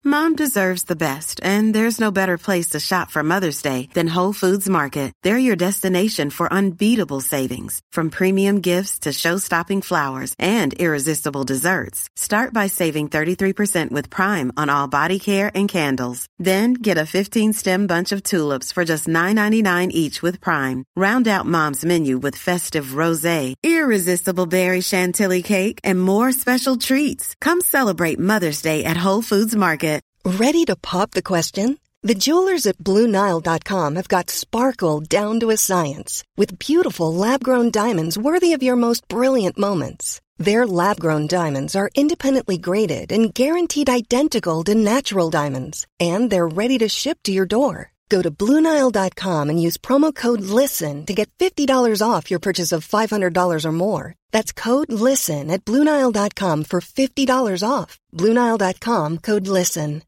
Mom deserves the best, and there's no better place to shop for Mother's Day than Whole Foods Market. They're your destination for unbeatable savings, from premium gifts to show-stopping flowers and irresistible desserts. Start by saving 33% with Prime on all body care and candles. Then get a 15-stem bunch of tulips for just $9.99 each with Prime. Round out Mom's menu with festive rosé, irresistible berry chantilly cake, and more special treats. Come celebrate Mother's Day at Whole Foods Market. Ready to pop the question? The jewelers at BlueNile.com have got sparkle down to a science with beautiful lab-grown diamonds worthy of your most brilliant moments. Their lab-grown diamonds are independently graded and guaranteed identical to natural diamonds, and they're ready to ship to your door. Go to BlueNile.com and use promo code LISTEN to get $50 off your purchase of $500 or more. That's code LISTEN at BlueNile.com for $50 off. BlueNile.com, code LISTEN.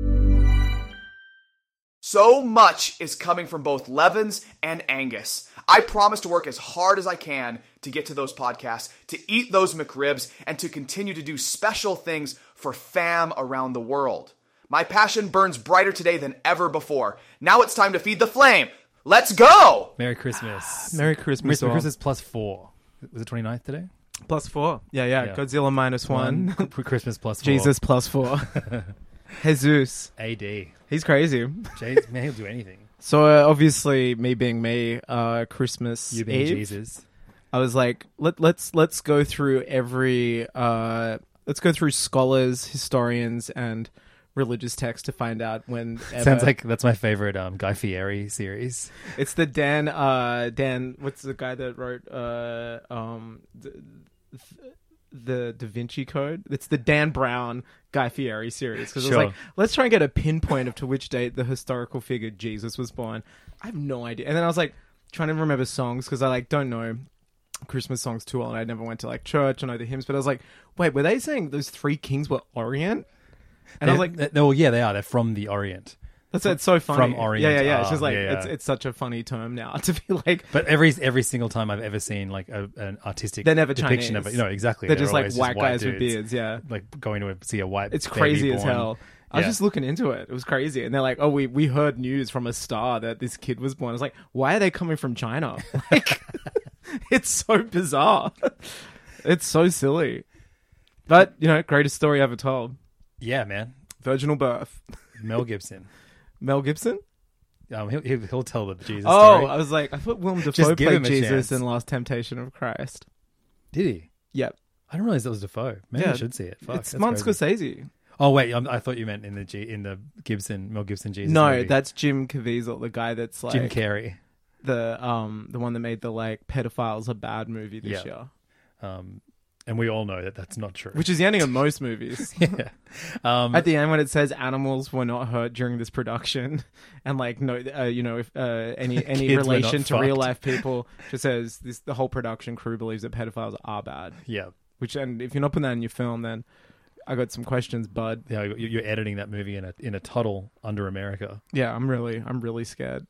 So much is coming from both Levins and Angus. I promise to work as hard as I can to get to those podcasts, to eat those McRibs, and to continue to do special things for fam around the world. My passion burns brighter today than ever before. Now it's time to feed the flame. Let's go! Merry Christmas. Merry Christmas. Merry Christmas plus 4. Was it 29th today? Plus 4. Yeah. Godzilla minus 1. Christmas plus 4. Jesus plus 4. Jesus. AD. He's crazy. James, man, he'll do anything. So obviously, me being me, Christmas You being Eve, Jesus. I was like, let's go through let's go through scholars, historians, and religious texts to find out when. Sounds like that's my favorite Guy Fieri series. It's the Dan. What's the guy that wrote the Da Vinci Code? It's the Dan Brown Guy Fieri series, because Sure. I was like, let's try and get a pinpoint of to which date the historical figure Jesus was born. I have no idea. And then I was like trying to remember songs, because I don't know Christmas songs too well, and I never went to church. I know the hymns, but I was like, wait, were they saying those 3 kings were Orient? And I was like, well, yeah, they are. They're from the Orient. It's so funny. From Orient. Yeah. It's just yeah. it's such a funny term now to be like. But every single time I've ever seen an artistic They're never depiction Chinese. of it, no, exactly. They're just always white guys dudes, with beards. Yeah, going to see a white. It's baby crazy as born. hell. I was just looking into it. It was crazy, and they're like, "Oh, we heard news from a star that this kid was born." I was like, "Why are they coming from China?" It's so bizarre. It's so silly, but greatest story ever told. Yeah, man. Virginal birth. Mel Gibson. Mel Gibson? He'll tell the Jesus story. story. I was like, I thought Willem Just Dafoe give played him a Jesus chance. in Last Temptation of Christ. Did he? Yep. I didn't realize that was Dafoe. Maybe I should see it. Fuck, it's that's Martin crazy. Scorsese. Oh wait, I thought you meant in the Mel Gibson Jesus. No, movie. that's Jim Caviezel, the guy that's like Jim Carrey. The one that made the Pedophiles a Bad movie this year. And we all know that that's not true. Which is the ending of most movies. Yeah. At the end when it says animals were not hurt during this production, and if any relation to real life people, just says the whole production crew believes that pedophiles are bad. Yeah. And if you're not putting that in your film, then I got some questions, bud. Yeah, you're editing that movie in a tunnel under America. Yeah, I'm really scared.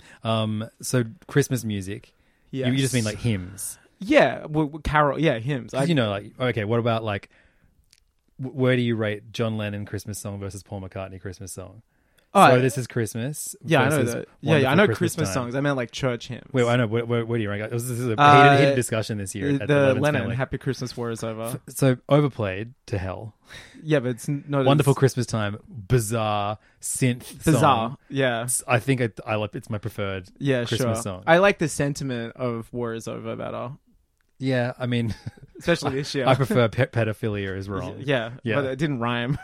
So Christmas music. Yes. You just mean like hymns. Yeah, carol. Yeah, hymns. What about where do you rate John Lennon Christmas song versus Paul McCartney Christmas song? So this is Christmas. Yeah, I know that. Yeah, I know Christmas time. songs. I meant church hymns. Wait, I know. Where do you rank? This is a heated discussion this year. At the the Lennon family. "Happy Christmas, War is Over." So overplayed to hell. Yeah, but it's not Wonderful Christmas Time. Bizarre synth. Bizarre. Song. Yeah, I think I like. It's my preferred. Christmas song. I like the sentiment of "War is Over" better. Yeah, I mean, especially this year. I prefer pedophilia is wrong. Yeah, but it didn't rhyme.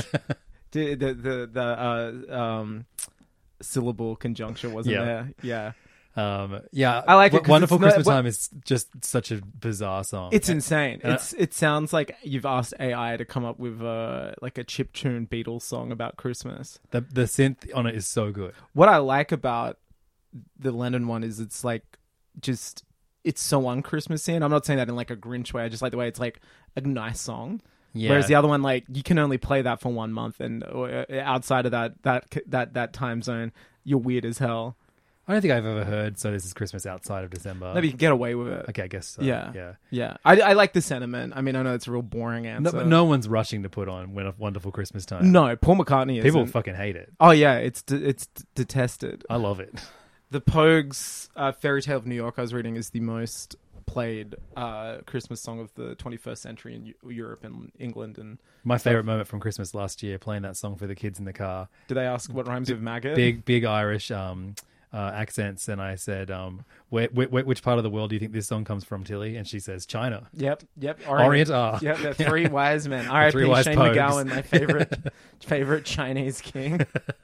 The syllable conjunction wasn't there. Yeah. I like it. Wonderful Christmas Time is just such a bizarre song. It's insane. It sounds like you've asked AI to come up with a chiptune Beatles song about Christmas. The synth on it is so good. What I like about the Lennon one is it's it's so un-Christmassy, and I'm not saying that in a Grinch way. I just like the way it's a nice song. Yeah. Whereas the other one, you can only play that for 1 month, and outside of that time zone, you're weird as hell. I don't think I've ever heard So This Is Christmas outside of December. Maybe you can get away with it. Okay, I guess so. Yeah. I like the sentiment. I mean, I know it's a real boring answer. No, but no one's rushing to put on When a Wonderful Christmas Time. No, Paul McCartney isn't. People fucking hate it. Oh, yeah, it's detested. I love it. The Pogues' Fairy Tale of New York, I was reading, is the most played Christmas song of the 21st century in Europe and England. And my favorite moment from Christmas last year, playing that song for the kids in the car. Did they ask what rhymes with maggot? Big Irish accents, and I said, which part of the world do you think this song comes from, Tilly? And she says, China. Yep. Orient. Yep, the three wise men. R.I.P. Shane McGowan, my favorite Chinese king.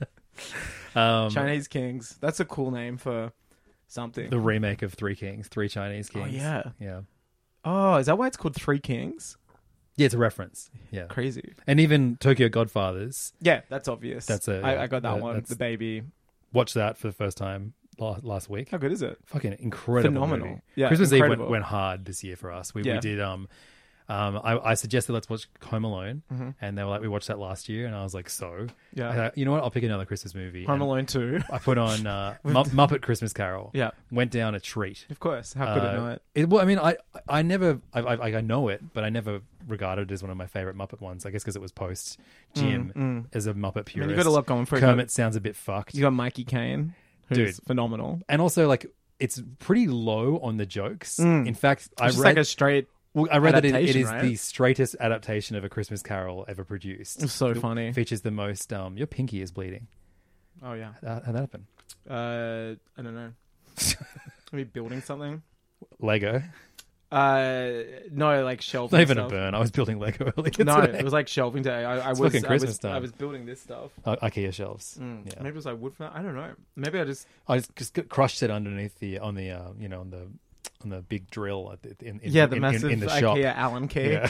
Chinese Kings. That's a cool name for something. The remake of Three Chinese Kings. Oh, yeah. Oh, is that why it's called Three Kings? Yeah, it's a reference. Yeah. Crazy. And even Tokyo Godfathers. Yeah, that's obvious. I got that one. The baby. Watched that for the first time last week. How good is it? Fucking incredible. Phenomenal. Movie. Yeah, Christmas Eve went hard this year for us. We did I suggested let's watch Home Alone, and they were like, we watched that last year, and I was like, you know what? I'll pick another Christmas movie. Home Alone 2. I put on Muppet Christmas Carol. Yeah, went down a treat. Of course, how could I know it? Well, I mean, I never I know it, but I never regarded it as one of my favorite Muppet ones. I guess because it was post Jim as a Muppet purist. I mean, you got a lot going for it. Kermit sounds a bit fucked. You got Mikey Caine, who's phenomenal, and also like it's pretty low on the jokes. In fact, I read like a straight. Well, I read that it is right? the straightest adaptation of A Christmas Carol ever produced. It's so funny. Features the most. Your pinky is bleeding. Oh yeah, how'd that happen? I don't know. Are we building something? Lego. No, like shelving. Not even stuff. a burn. I was building Lego earlier. No, today. it was like shelving day. I was Christmas time. I was building this stuff. IKEA shelves. Yeah. Maybe it was like wood. I don't know. Maybe I just crushed it underneath on the big drill in the massive in the shop. IKEA Allen key. Yeah.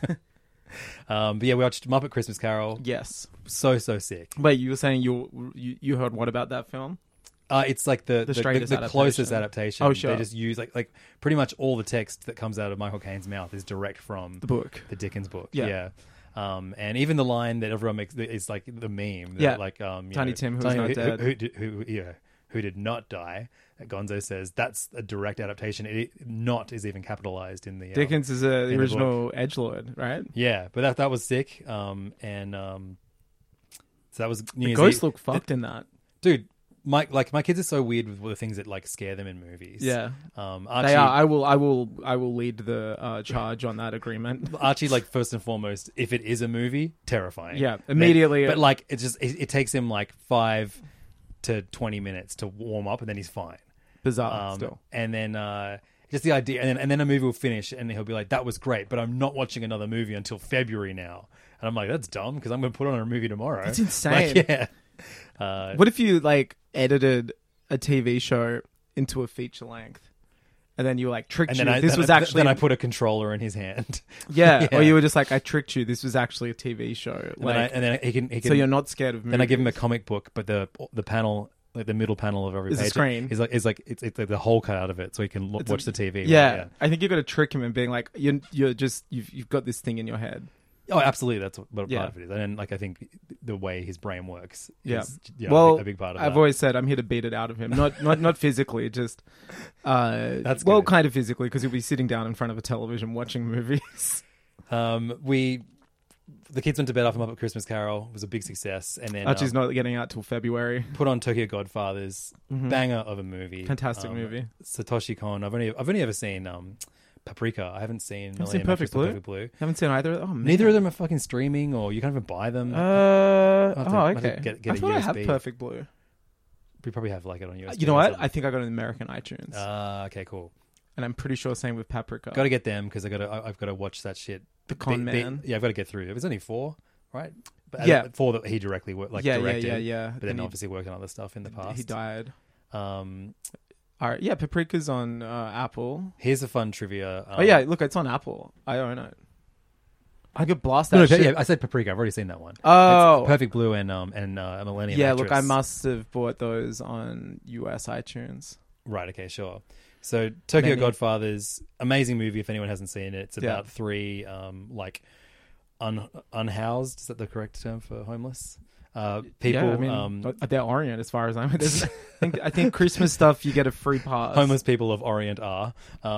But yeah, we watched Muppet Christmas Carol. Yes, so sick. Wait, you were saying you heard what about that film? It's like the closest adaptation. Oh, sure. They just use like pretty much all the text that comes out of Michael Caine's mouth is direct from the book, the Dickens book. Yeah. And even the line that everyone makes is like the meme. Yeah. Like Tiny Tim, who's not dead. Who did not die. Gonzo says that's a direct adaptation. Not is even capitalized in the Dickens is the original edgelord, right? Yeah, but that was sick. So that was New Year's ghosts Eve. Look fucked in that, dude. My kids are so weird with the things that like scare them in movies. Yeah, Archie, they are. I will lead the charge on that agreement. Archie, like first and foremost, if it is a movie, terrifying. Yeah, immediately. But like it takes him like 5 to 20 minutes to warm up, and then he's fine. Bizarre, still. And then just the idea, and then a movie will finish, and he'll be like, "That was great, but I'm not watching another movie until February now." And I'm like, "That's dumb," because I'm going to put on a movie tomorrow. That's insane. Like, yeah. What if you like edited a TV show into a feature length, and then you like tricked you? Then I put a controller in his hand. Yeah, or you were just like, I tricked you. This was actually a TV show. And then he can. So you're not scared of movies. Then I give him a comic book, but the panel, like the middle panel of every page, a screen. Is like it's like the whole cut out of it, so he can watch the TV. Yeah, I think you got to trick him and being like, you've got this thing in your head. Oh, absolutely. That's what part of it is. And then, like, I think the way his brain works is well, a big part of I've that. always said I'm here to beat it out of him. Not physically, just... That's well, good. kind of physically, because he'll be sitting down in front of a television watching movies. The kids went to bed after Muppet Christmas Carol. It was a big success. And then Archie's not getting out till February. Put on Tokyo Godfathers. Banger of a movie. Fantastic movie. Satoshi Kon. I've only ever seen... Paprika. I haven't seen Perfect Blue. Haven't seen either. Oh, man. Neither of them are fucking streaming, or you can't even buy them. Okay. Get I a thought I USB. had Perfect Blue. We probably have like it on USB. You know what? I think I got it on American iTunes. Okay, cool. And I'm pretty sure same with Paprika. Got to get them because I've got to watch that shit. The Con Man. Yeah, I've got to get through. It was only 4, right? But 4 that he directly directed. Yeah. But then obviously worked on other stuff in the past. He died. All right, yeah, Paprika's on Apple. Here's a fun trivia. Oh yeah, look, it's on Apple. I own it. I could blast that shit. Yeah, I said Paprika. I've already seen that one. Oh, it's Perfect Blue and Millennium. Yeah, Actress. look, I must have bought those on US iTunes. Right. Okay. Sure. So Tokyo Godfathers, amazing movie. If anyone hasn't seen it, it's about 3 unhoused. Is that the correct term for homeless? People, Yeah, I mean, they're Orient as far as I'm. I think Christmas stuff you get a free pass. homeless people of Orient are.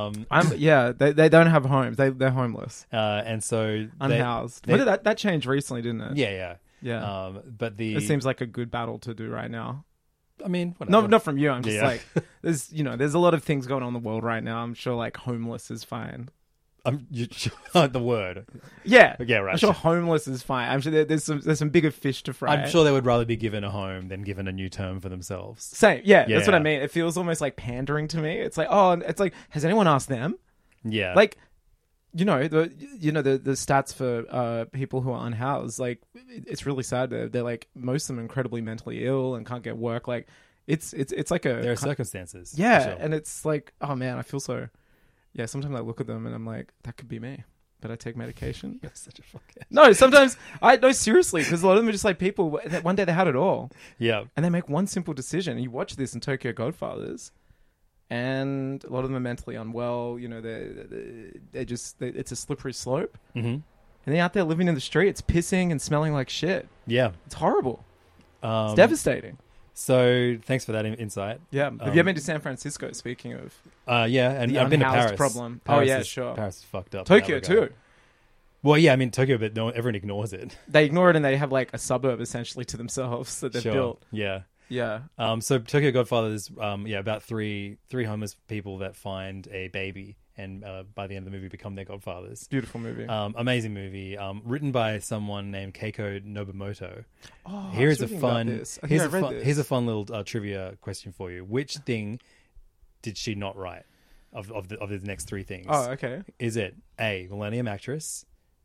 They don't have homes. They're homeless, And so unhoused. They, That changed recently, didn't it? yeah. But it seems like a good battle to do right now. I mean, whatever. Not from you. I'm just like, there's a lot of things going on in the world right now. I'm sure like homeless is fine. The word. Yeah, right. I'm sure homeless is fine. I'm sure there's some bigger fish to fry. I'm sure they would rather be given a home than given a new term for themselves. Same, that's what I mean. It feels almost like pandering to me. It's like, has anyone asked them? Yeah, like, the stats for people who are unhoused. Like, it's really sad. They're like, most of them are incredibly mentally ill and can't get work. Like, it's like there are circumstances. Yeah, sure. And it's like, oh man, I feel so. Yeah, sometimes I look at them and I'm like, that could be me. But I take medication. You're such a fuckhead. No, sometimes seriously, because a lot of them are just like people that one day they had it all. Yeah. And they make one simple decision. You watch this in Tokyo Godfathers, and a lot of them are mentally unwell. It's a slippery slope. Mm-hmm. And they're out there living in the streets, pissing and smelling like shit. Yeah. It's horrible. It's devastating. So thanks for that insight. Yeah. Have you ever been to San Francisco, speaking of? Yeah, and the I've been to unhoused Paris. problem. Sure. Paris is fucked up. Tokyo too. Well, yeah, I mean Tokyo, but everyone ignores it. They ignore it, and they have like a suburb essentially to themselves that they've built. Yeah. Yeah. So Tokyo Godfathers, about three homeless people that find a baby and by the end of the movie become their godfathers. Beautiful movie. Amazing movie. Written by someone named Keiko Nobumoto. Oh, here's a fun little trivia question for you. Which thing did she not write of the next three things? Oh, okay. Is it A, Millennium Actress,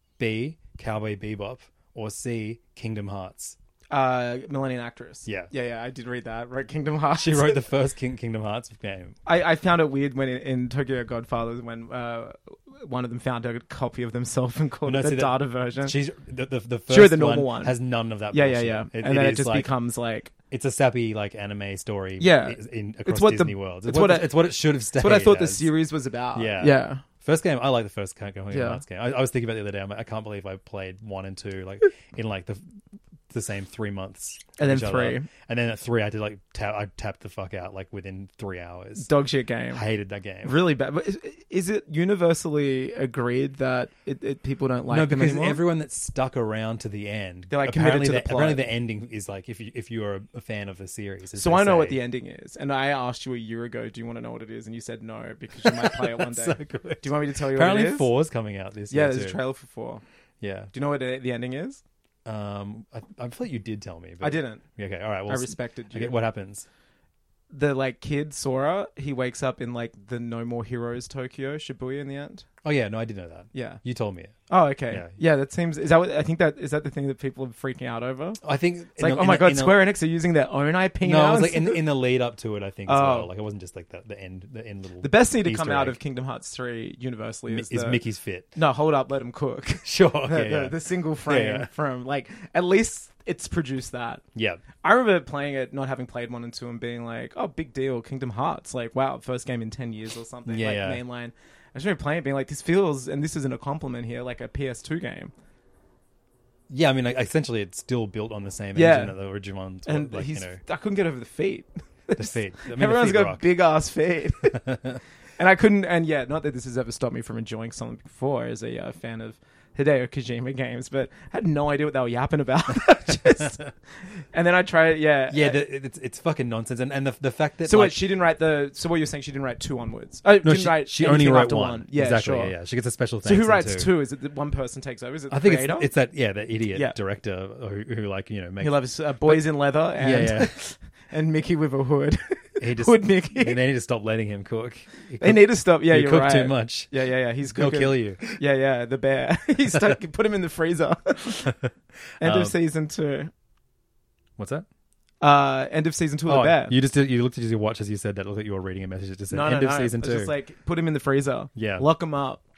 B, Cowboy Bebop, or C, Kingdom Hearts? Millennium Actress. Yeah. I did read that. Right, Kingdom Hearts. She wrote the first Kingdom Hearts game. I found it weird when in Tokyo Godfathers when one of them found a copy of themselves and called it the data version. She's the first the normal one has none of that. Yeah. And then it just becomes like it's a sappy like anime story. Yeah, across Disney World. It's what it should have stayed. It's what I thought the series was about. Yeah. First game, I like the first Kingdom Hearts game. I was thinking about it the other day. I'm like, I can't believe I played 1 and 2 like in like the same 3 months, and then 3, and then at 3 I did like I tapped the fuck out like within 3 hours. Dog shit game. Hated that game. Really bad. But is it universally agreed that people don't like them anymore? No, because everyone that's stuck around to the end, they're like committed to the plot. Apparently, the ending is like if you are a fan of the series. So I know what the ending is, and I asked you a year ago, do you want to know what it is? And you said no because you might play it one day. So good. Do you want me to tell you apparently what it is? Apparently 4's coming out this year. Yeah, there's a trailer for 4. Yeah. Do you know what the ending is? I feel like you did tell me, but I didn't. Okay, all right. Well, I respected you. Okay, what happens? The like kid Sora, he wakes up in like the No More Heroes Tokyo Shibuya in the end. Oh yeah, no, I did know that. Yeah, you told me it. Oh okay. Yeah, that seems. Is that what I think? Is that the thing that people are freaking out over? I think it's like, oh my god, Square Enix are using their own IP now. No, it was like in the lead up to it. I think as well. Like it wasn't just like the end little. The best thing to come out of Kingdom Hearts 3 universally is Mickey's fit. No, hold up, let him cook. Sure. Okay, the single frame from like at least. It's produced that. Yeah. I remember playing it, not having played 1 and 2 and being like, oh, big deal, Kingdom Hearts. Like, wow, first game in 10 years or something. Mainline. I just remember playing it being like, this feels, and this isn't a compliment here, like a PS2 game. Yeah, I mean, like, essentially it's still built on the same engine that the original ones. And like, I couldn't get over the feet. The feet. I mean, everyone's the feet got big-ass feet. And I couldn't, and not that this has ever stopped me from enjoying something before as a fan of Hideo Kojima games, but I had no idea what they were yapping about. And then I tried it, it's fucking nonsense. And the fact that... So what you're saying, she didn't write 2 onwards? She only wrote 1. Yeah, exactly, sure. Yeah. She gets a special thanks. So who writes 2? Is it that one person takes over? Is it the creator? It's that, the idiot director who like, makes... He loves boys in leather and... and Mickey with a hood. Hood Mickey. They need to stop letting him cook. They need to stop. Yeah, you're right. He cooked too much. Yeah. He's cooking. He'll kill you. Yeah. The bear. He's stuck. Put him in the freezer. End of season 2. What's that? End of season 2 of the bear. You looked at your watch as you said that. Looked like you were reading a message that just said end of season 2. Just like put him in the freezer. Yeah. Lock him up.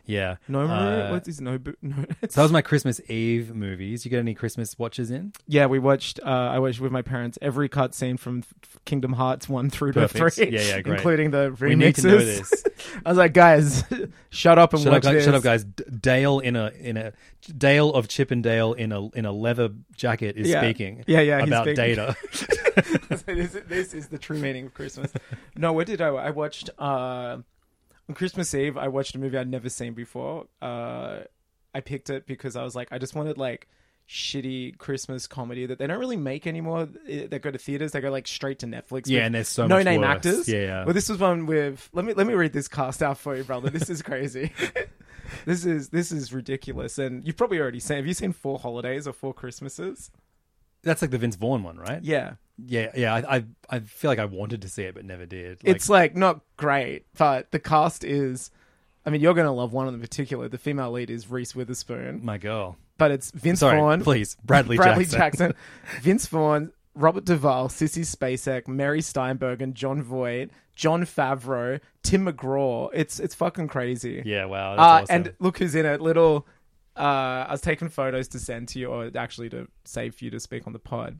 Yeah. Nomu? What is Nobu? No. So that was my Christmas Eve movies. You get any Christmas watches in? Yeah, we watched. I watched with my parents every cutscene from Kingdom Hearts 1 through Perfect. to 3. Yeah, great. Including the remixes. We need to know this. I was like, guys, shut up and watch this. Shut up, guys. Dale Dale of Chip and Dale in a leather jacket is speaking. About Data. This is the true meaning of Christmas. No, what did I watched on Christmas Eve. I watched a movie I'd never seen before. I picked it because I was like, I just wanted like shitty Christmas comedy that they don't really make anymore. They go to theaters. They go like straight to Netflix. Yeah, and there's so no much name worse. actors. Yeah. Well, this was one with. Let me read this cast out for you, brother. This is crazy. This is ridiculous. And you've probably already seen. Have you seen 4 Holidays or 4 Christmases? That's like the Vince Vaughn one, right? Yeah. Yeah. I feel like I wanted to see it but never did. It's like not great, but the cast is. I mean, you're going to love one of them in particular. The female lead is Reese Witherspoon. My girl. But it's Vince Vaughn. Please. Bradley Jackson. Vince Vaughn, Robert Duvall, Sissy Spacek, Mary Steinbergen, John Voight, Jon Favreau, Tim McGraw. It's fucking crazy. Yeah, wow. That's awesome. And look who's in it. I was taking photos to send to you, or actually to save for you to speak on the pod.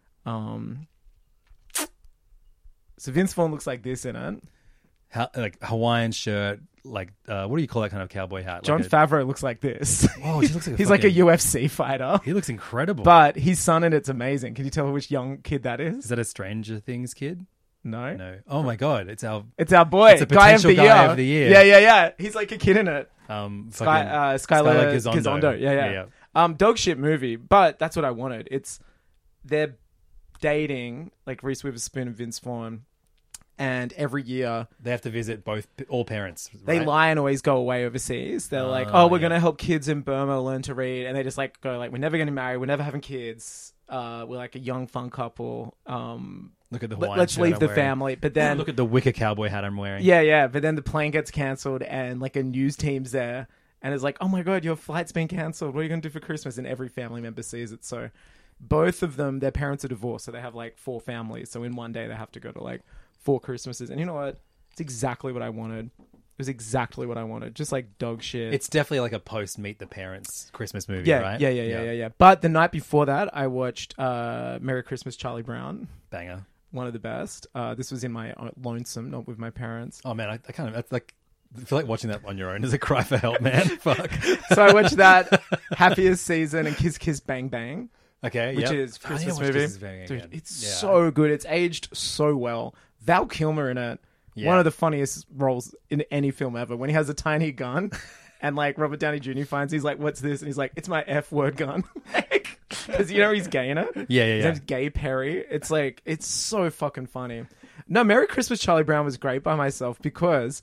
So Vince Vaughn looks like this in it. Like Hawaiian shirt, like what do you call that kind of cowboy hat? Jon Favreau looks like this. Whoa, he looks like he's like a UFC fighter. He looks incredible. But his son in it's amazing. Can you tell which young kid that is? Is that a Stranger Things kid? No. Oh my god, it's our boy. It's a potential guy of the year. Yeah. He's like a kid in it. Skylar Gisondo. Yeah. Dog shit movie, but that's what I wanted. They're dating like Reese Witherspoon and Vince Vaughn. And every year they have to visit all parents. Right? They lie and always go away overseas. They're like, we're going to help kids in Burma learn to read. And they just like go like, we're never getting married. We're never having kids. We're like a young fun couple. Look at the Hawaiian let's leave the wearing. family. But then look at the wicker cowboy hat I'm wearing. Yeah. But then the plane gets cancelled and like a news team's there. And it's like, oh my God, your flight's been cancelled. What are you going to do for Christmas? And every family member sees it. So both of them, their parents are divorced. So they have like 4 families. So in one day they have to go to like 4 Christmases. And you know what? It's exactly what I wanted. It was exactly what I wanted. Just like dog shit. It's definitely like a post Meet the Parents Christmas movie, right? Yeah. But the night before that, I watched Merry Christmas, Charlie Brown. Banger. One of the best. This was in my lonesome, not with my parents. Oh man, I kind of that's like I feel like watching that on your own is a cry for help, man. Fuck. So I watched that, Happiest Season, and Kiss Kiss Bang Bang. Okay, which is Christmas movie. Dude, it's so good. It's aged so well. Val Kilmer in it. Yeah. One of the funniest roles in any film ever. When he has a tiny gun and like Robert Downey Jr. finds, he's like, what's this? And he's like, it's my F word gun. Because you know he's gay in it. Yeah. His name's Gay Perry. It's like, it's so fucking funny. No, Merry Christmas, Charlie Brown was great by myself because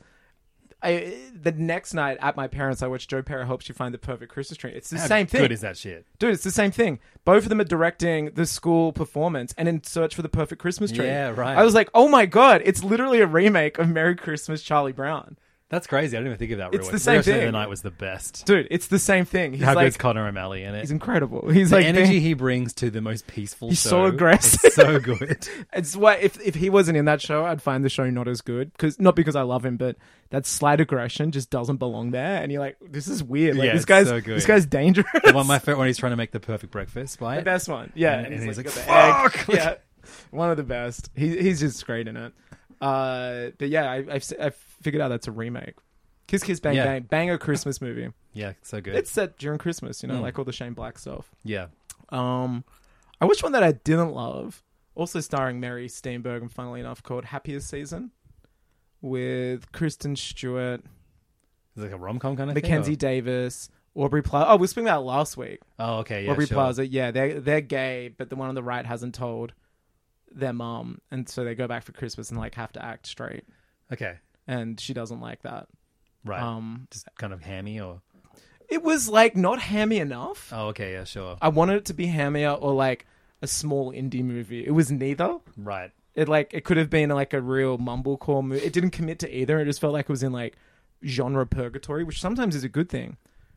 the next night at my parents, I watched Joe Pera Helps You Find the Perfect Christmas Tree. It's the same thing. How good is that shit? Dude, it's the same thing. Both of them are directing the school performance and In Search for the Perfect Christmas Tree. Yeah, right. I was like, oh my God, it's literally a remake of Merry Christmas, Charlie Brown. That's crazy. I didn't even think of that. It's the same thing. The Night was the best. Dude, it's the same thing. How good's Connor O'Malley in it? He's incredible. He's the like energy he brings to the most peaceful he's show. So aggressive. It's so good. It's why if he wasn't in that show, I'd find the show not as good. Not because I love him, but that slight aggression just doesn't belong there. And you're like, this is weird. Like this guy's so good. This guy's dangerous. The one my favorite when he's trying to make the perfect breakfast, right? The best one. Yeah. And he's like, fuck! The egg. Yeah. One of the best. He's just great in it. But yeah, I've figured out that's a remake. Kiss Kiss Bang Bang. Banger Christmas movie. Yeah, so good. It's set during Christmas, like all the Shane Black stuff. Yeah. I watched one that I didn't love, also starring Mary Steenburgen, funnily enough, called Happiest Season, with Kristen Stewart. Is it like a rom-com kind of Mackenzie thing? Davis, Aubrey Plaza. Oh, we were speaking about it last week. Oh, okay, yeah, Aubrey sure. Plaza, yeah, they're gay, but the one on the right hasn't told their mom, and so they go back for Christmas and like have to act straight. Okay. And she doesn't like that. Right. Just kind of hammy or... It was like not hammy enough. Oh, okay, yeah, sure. I wanted it to be hammier or like a small indie movie. It was neither. Right. It could have been like a real mumblecore movie. It didn't commit to either. It just felt like it was in like genre purgatory, which sometimes is a good thing.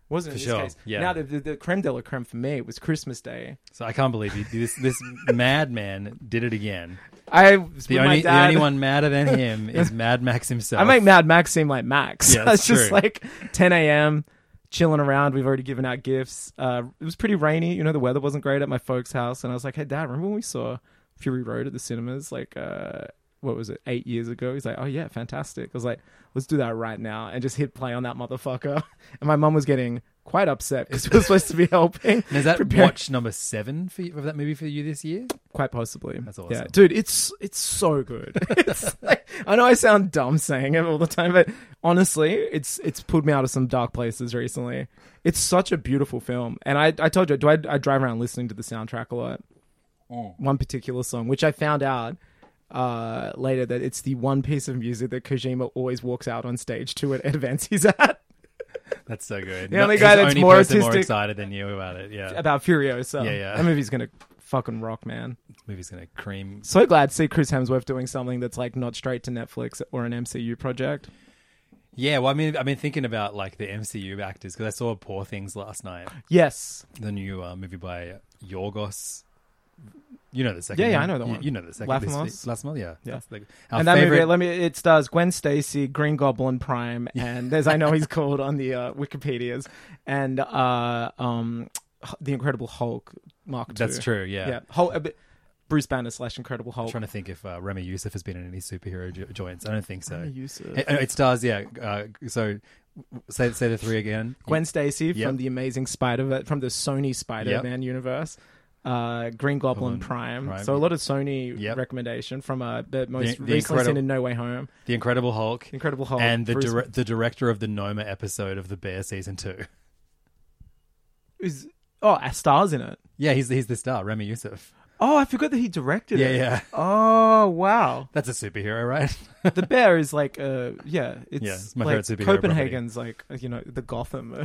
Wasn't in For this sure, case. yeah. Now the creme de la creme for me was Christmas Day. So I can't believe this madman did it again. The The only one madder than him is Mad Max himself. I make Mad Max seem like Max. Yeah, that's it's just true. like 10 a.m. chilling around. We've already given out gifts. It was pretty rainy. The weather wasn't great at my folks' house, and I was like, "Hey, Dad, remember when we saw Fury Road at the cinemas? Like, what was it, 8 years ago?" He's like, "Oh yeah, fantastic." I was like, "Let's do that right now," and just hit play on that motherfucker. And my mum was getting quite upset because we were supposed to be helping. And is that watch number 7 of that movie for you this year? Quite possibly. That's awesome. Yeah, dude, it's so good. It's like, I know I sound dumb saying it all the time, but honestly, it's pulled me out of some dark places recently. It's such a beautiful film, and I told you, I drive around listening to the soundtrack a lot. One particular song, which I found out later that it's the one piece of music that Kojima always walks out on stage to at events he's at. That's so good. The only guy that's more person more artistic excited than you about it. Yeah, about Furiosa. Yeah. That movie's gonna fucking rock, man. this movie's gonna cream. So glad to see Chris Hemsworth doing something that's like not straight to Netflix or an MCU project. Yeah, well, I mean, I've been thinking about like the MCU actors because I saw Poor Things last night. Yes. The new movie by Yorgos. You know the second. Yeah, one. I know the one. You know the second. Lanthimos? Yeah. Yeah. That's And our that favorite. movie, it stars Gwen Stacy, Green Goblin Prime, and as I know he's called on the Wikipedias, and the Incredible Hulk Mark II. That's true. Yeah. Bruce Banner / Incredible Hulk. I'm trying to think if Remy Youssef has been in any superhero joints. I don't think so. Remy Youssef. It stars, yeah. So say the three again. Gwen Stacy Yep. from the Amazing from the Sony Spider-Man universe. Green Goblin Prime. So a lot of Sony recommendation from the most recently seen in No Way Home. The Incredible Hulk. Incredible Hulk. And the director of the Noma episode of The Bear season 2. Stars in it. Yeah, he's the star, Remy Youssef. Oh, I forgot that he directed it. Yeah. Oh, wow. That's a superhero, right? The Bear is like, it's my like favorite superhero Copenhagen's like, the Gotham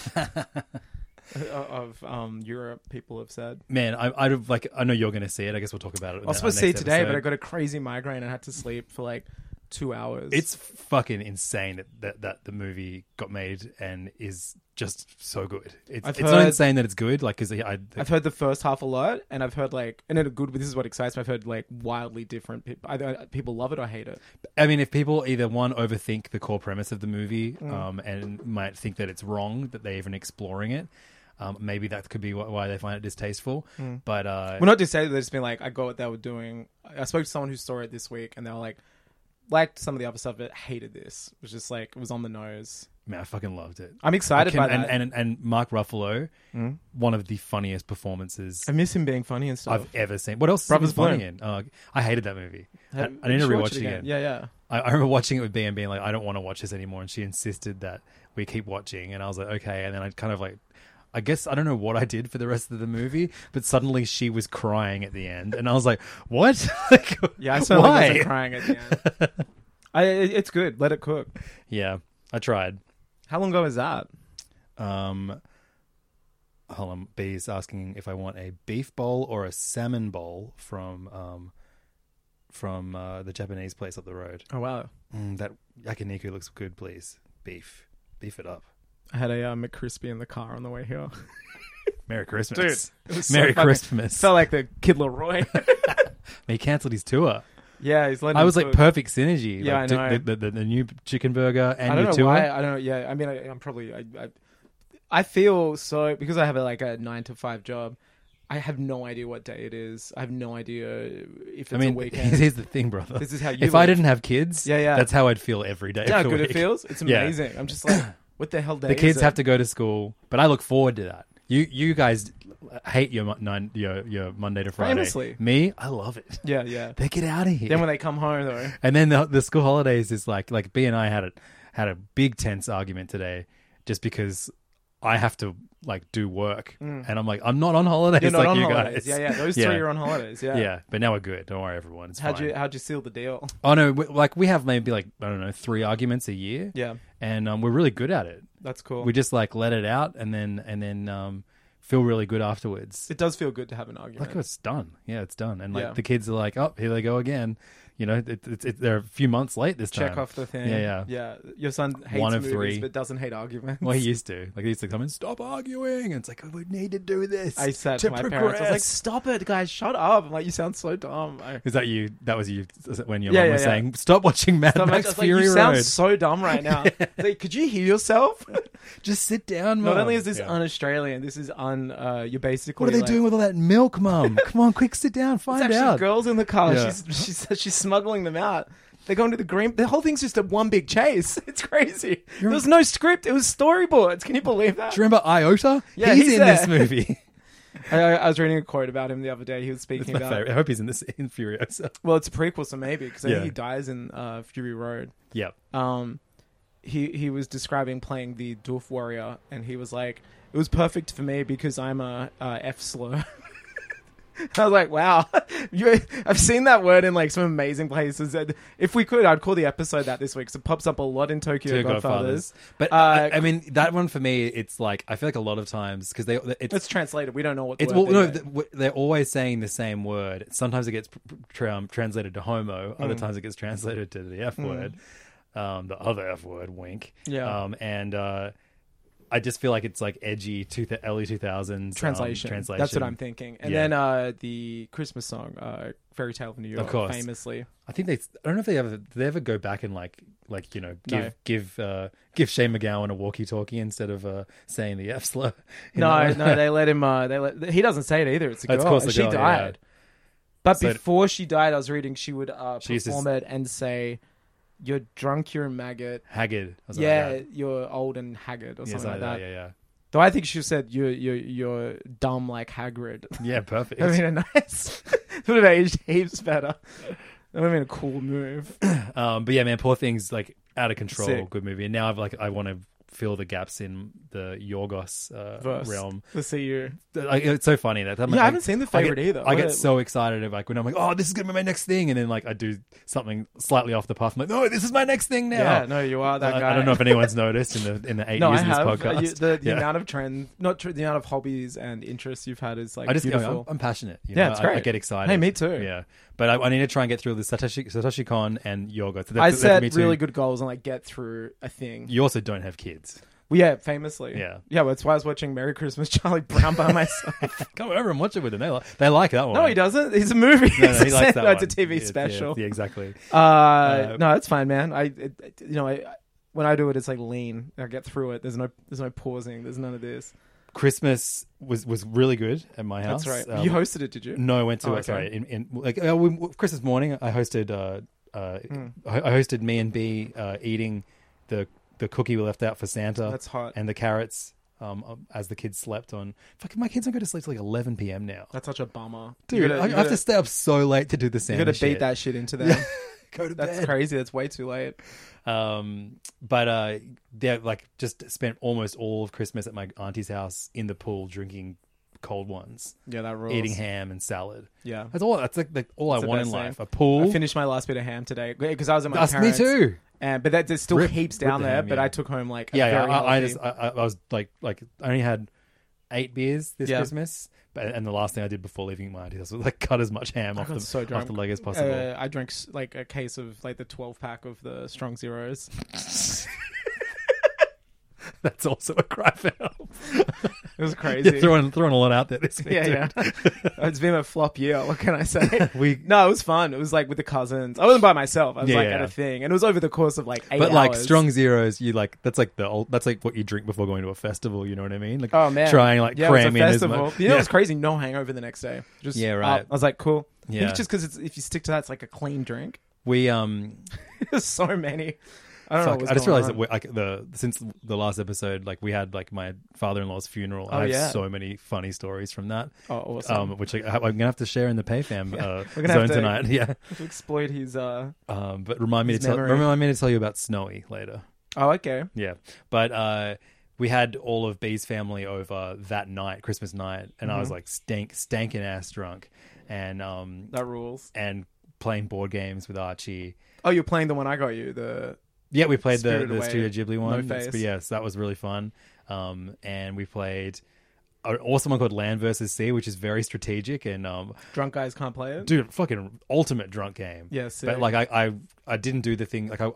of Europe, people have said. Man, I know you're going to see it. I guess we'll talk about it. I was supposed to see it today, but I got a crazy migraine and had to sleep for like 2 hours. It's fucking insane that the movie got made and is just so good. It's not insane that it's good, like because I've heard the first half a lot, and I've heard like, and in a good. This is what excites me. I've heard like wildly different people. Either people love it or hate it. I mean, if people either overthink the core premise of the movie, and might think that it's wrong that they're even exploring it. Maybe that could be why they find it distasteful. But well, not to say that they've just been like, I got what they were doing. I spoke to someone who saw it this week, and they were like, liked some of the other stuff, but hated this. It was just like, it was on the nose. Man, I fucking loved it. I'm excited by that. And Mark Ruffalo, one of the funniest performances I miss him being funny and stuff I've ever seen. What else Brothers is he funny in? I hated that movie. I need to rewatch it again. Yeah. I remember watching it with B and being like, I don't want to watch this anymore, and she insisted that we keep watching, and I was like, okay. And then I kind of like, I guess I don't know what I did for the rest of the movie, but suddenly she was crying at the end, and I was like, what? Yeah, I certainly wasn't crying at the end. It's good. Let it cook. Yeah, I tried. How long ago was that? Hold on. B's asking if I want a beef bowl or a salmon bowl from the Japanese place up the road. Oh wow, that yakiniku looks good. Please, beef it up. I had a McCrispy in the car on the way here. Merry Christmas, dude! It was Merry Christmas. Felt like the Kid Leroy. He cancelled his tour. Yeah, he's letting. I was like perfect synergy. Yeah, like, I know. The new chicken burger and I don't your know tour. why. I don't know. Yeah, I mean, I'm probably. I feel so because I have a 9 to 5 job. I have no idea what day it is. I have no idea if it's a weekend. Here's the thing, brother. This is how you. If I didn't have kids, that's how I'd feel every day. Yeah, of the good week. It feels. It's amazing. I'm just like, what the hell day? The kids is it? have to go to school, but I look forward to that. You guys hate your Monday to Friday. Famously. Me, I love it. Yeah. They get out of here. Then when they come home though, and then the school holidays is like B and I had a big tense argument today, just because I have to like do work, and I'm like, I'm not on holidays. You're not like on you holidays. guys. Yeah. Those 3 are on holidays. Yeah. Yeah, but now we're good. Don't worry, everyone. It's fine. How'd you seal the deal? Oh no, we have maybe like, I don't know, 3 arguments a year. Yeah. And we're really good at it. That's cool. We just like let it out and then feel really good afterwards. It does feel good to have an argument. Like, it's done. Yeah, it's done. And like the kids are like, oh, here they go again. You know, they're a few months late this time. Check off the thing. Yeah. Your son hates One of movies, three. but doesn't hate arguments. Well, he used to. Like, he used to come and stop arguing. And it's like, we need to do this. I said to to my progress. parents, I was like, stop it, guys, shut up. I'm like, you sound so dumb. Is that you? That was you when your Yeah, mom was yeah, yeah. saying, stop watching Mad Stop, I Max was like, Fury you sound Road. so dumb right now. Like, could you hear yourself? Just sit down, Mum. Not only is this Yeah. un-Australian, this is you're basically What are they like, doing with all that milk, Mum? Come on, quick, sit down, It's find actually out. girls in the car. Yeah. She's smuggling them out. They're going to the green. The whole thing's just a one big chase. It's crazy. There was no script. It was storyboards. Can you believe that? Do you remember Iota? Yeah, he's he's in there. this movie. I was reading a quote about him the other day. He was It's speaking my about. favorite. I hope he's in Furiosa. Well, it's a prequel, so maybe because I Yeah. think he dies in Fury Road. Yep. He was describing playing the Dwarf Warrior, and he was like, "It was perfect for me because I'm a F slur." I was like, "Wow, I've seen that word in like some amazing places." And if we could, I'd call the episode that this week because it pops up a lot in Tokyo Two Godfathers. But I mean, that one for me, it's like I feel like a lot of times because It's translated. We don't know what. It's word well, they no, get. they're always saying the same word. Sometimes it gets translated to homo. Other times it gets translated to the F word, the other F word, wink. Yeah. And I just feel like it's like edgy early 2000s Translation. translation. That's what I'm thinking. And Yeah. then the Christmas song, "Fairy Tale of New York," Of course. famously. I think I don't know if did they ever go back and like you know No. give Shane McGowan a walkie-talkie instead of saying the F slur. No, they let him. He doesn't say it either. It's a girl. Of course, and the she girl, died. yeah. But So- before she died, I was reading she would She used to perform it and say, "You're drunk, you're a maggot. Haggard. Or something Yeah, like that. you're old and haggard," or Yeah, something like that. Yeah. Though I think she said, "You're dumb like Hagrid." Yeah, perfect. I mean, a nice. It would have aged heaps better. That would have been a cool move. But yeah, man, Poor Things like out of control. Sick. Good movie. And now I want to fill the gaps in the Yorgos Verse. realm. To see you. It's so funny that. Yeah, I haven't seen The Favourite either. I get so excited like when I'm like, oh, this is gonna be my next thing, and then like I do something slightly off the path. I'm like, no, this is my next thing now. Yeah, no, you are that guy. I don't know if anyone's noticed in the 8 No, years I of this have. podcast. The Yeah. amount of trends, the amount of hobbies and interests you've had is like I just beautiful. I'm passionate. You Yeah, know? it's I great. get excited. Hey, me too. Yeah, but I need to try and get through the Satoshi Kon and Yorgos. I For set me too. really good goals and like get through a thing. You also don't have kids. Well, yeah, famously. Yeah. Yeah, well, that's why I was watching Merry Christmas, Charlie Brown by myself. Come over and watch it with them. They like that one. No, he doesn't. It's a movie. No, he likes that No, one. it's a TV Yeah, special. Yeah, exactly. No, it's fine, man. When I do it, it's like lean. I get through it. There's no pausing. There's none of this. Christmas was really good at my house. That's right. You hosted it, did you? No, I went to Oh, it. okay. Sorry, in like Christmas morning, I hosted. I hosted me and B eating the cookie we left out for Santa. That's hot. And the carrots. As the kids slept on. Fucking my kids don't go to sleep till like 11 p.m. now. That's such a bummer. Dude, I have to stay up so late to do the Santa You gotta shit. beat that shit into them. Go to That's bed. crazy. That's way too late. But they like just spent almost all of Christmas at my auntie's house in the pool drinking cold ones, Yeah, that rules. eating ham and salad. Yeah. That's all. That's like all That's I the want best in life. thing. A pool. I finished my last bit of ham today because I was at my That's me parents. too. But there's still Rip- heaps rip down the there. ham, But yeah. I took home like a Yeah, very I healthy- was like I only had 8 beers this Yeah. Christmas, and the last thing I did before leaving my auntie's was like cut as much ham I off got so off drunk. the leg as possible. I drank like a case of like the 12-pack of the Strong Zeros. That's also a cry for help. It was crazy. You're throwing a lot out there this week. Yeah. It's been a flop year. What can I say? Dude. No, it was fun. It was like with the cousins. I wasn't by myself. I was Yeah, like yeah. at a thing, and it was over the course of like 8 But hours. like Strong Zeros, you like that's like that's like what you drink before going to a festival. You know what I mean? Like Oh man, trying like yeah, it was cram a in as festival. much. You know, it was crazy. No hangover the next day. Just Yeah, right. up. I was like, cool. I think Yeah. it's just because if you stick to that, it's like a clean drink. We There's so many. I don't know. fuck, What's I just going realized on. that like since the last episode, like we had like my father-in-law's funeral. Oh, I have yeah. so many funny stories from that. Oh, awesome. Which I'm gonna have to share in the PayFam We're zone gonna have to- tonight. Yeah. to exploit his. But remind me His to memory. tell you about Snowy later. Oh, okay. Yeah, but we had all of B's family over that night, Christmas night, and I was like stankin' ass drunk, and That rules. and playing board games with Archie. Oh, you're playing the one I got you. Yeah, we played the Spirited Away, Studio Ghibli one. No Face. But yes, that was really fun. And we played. an awesome one called Land vs. Sea, which is very strategic and Drunk guys can't play it. dude, fucking ultimate drunk game. Yeah, sick. but like I didn't do the thing. Like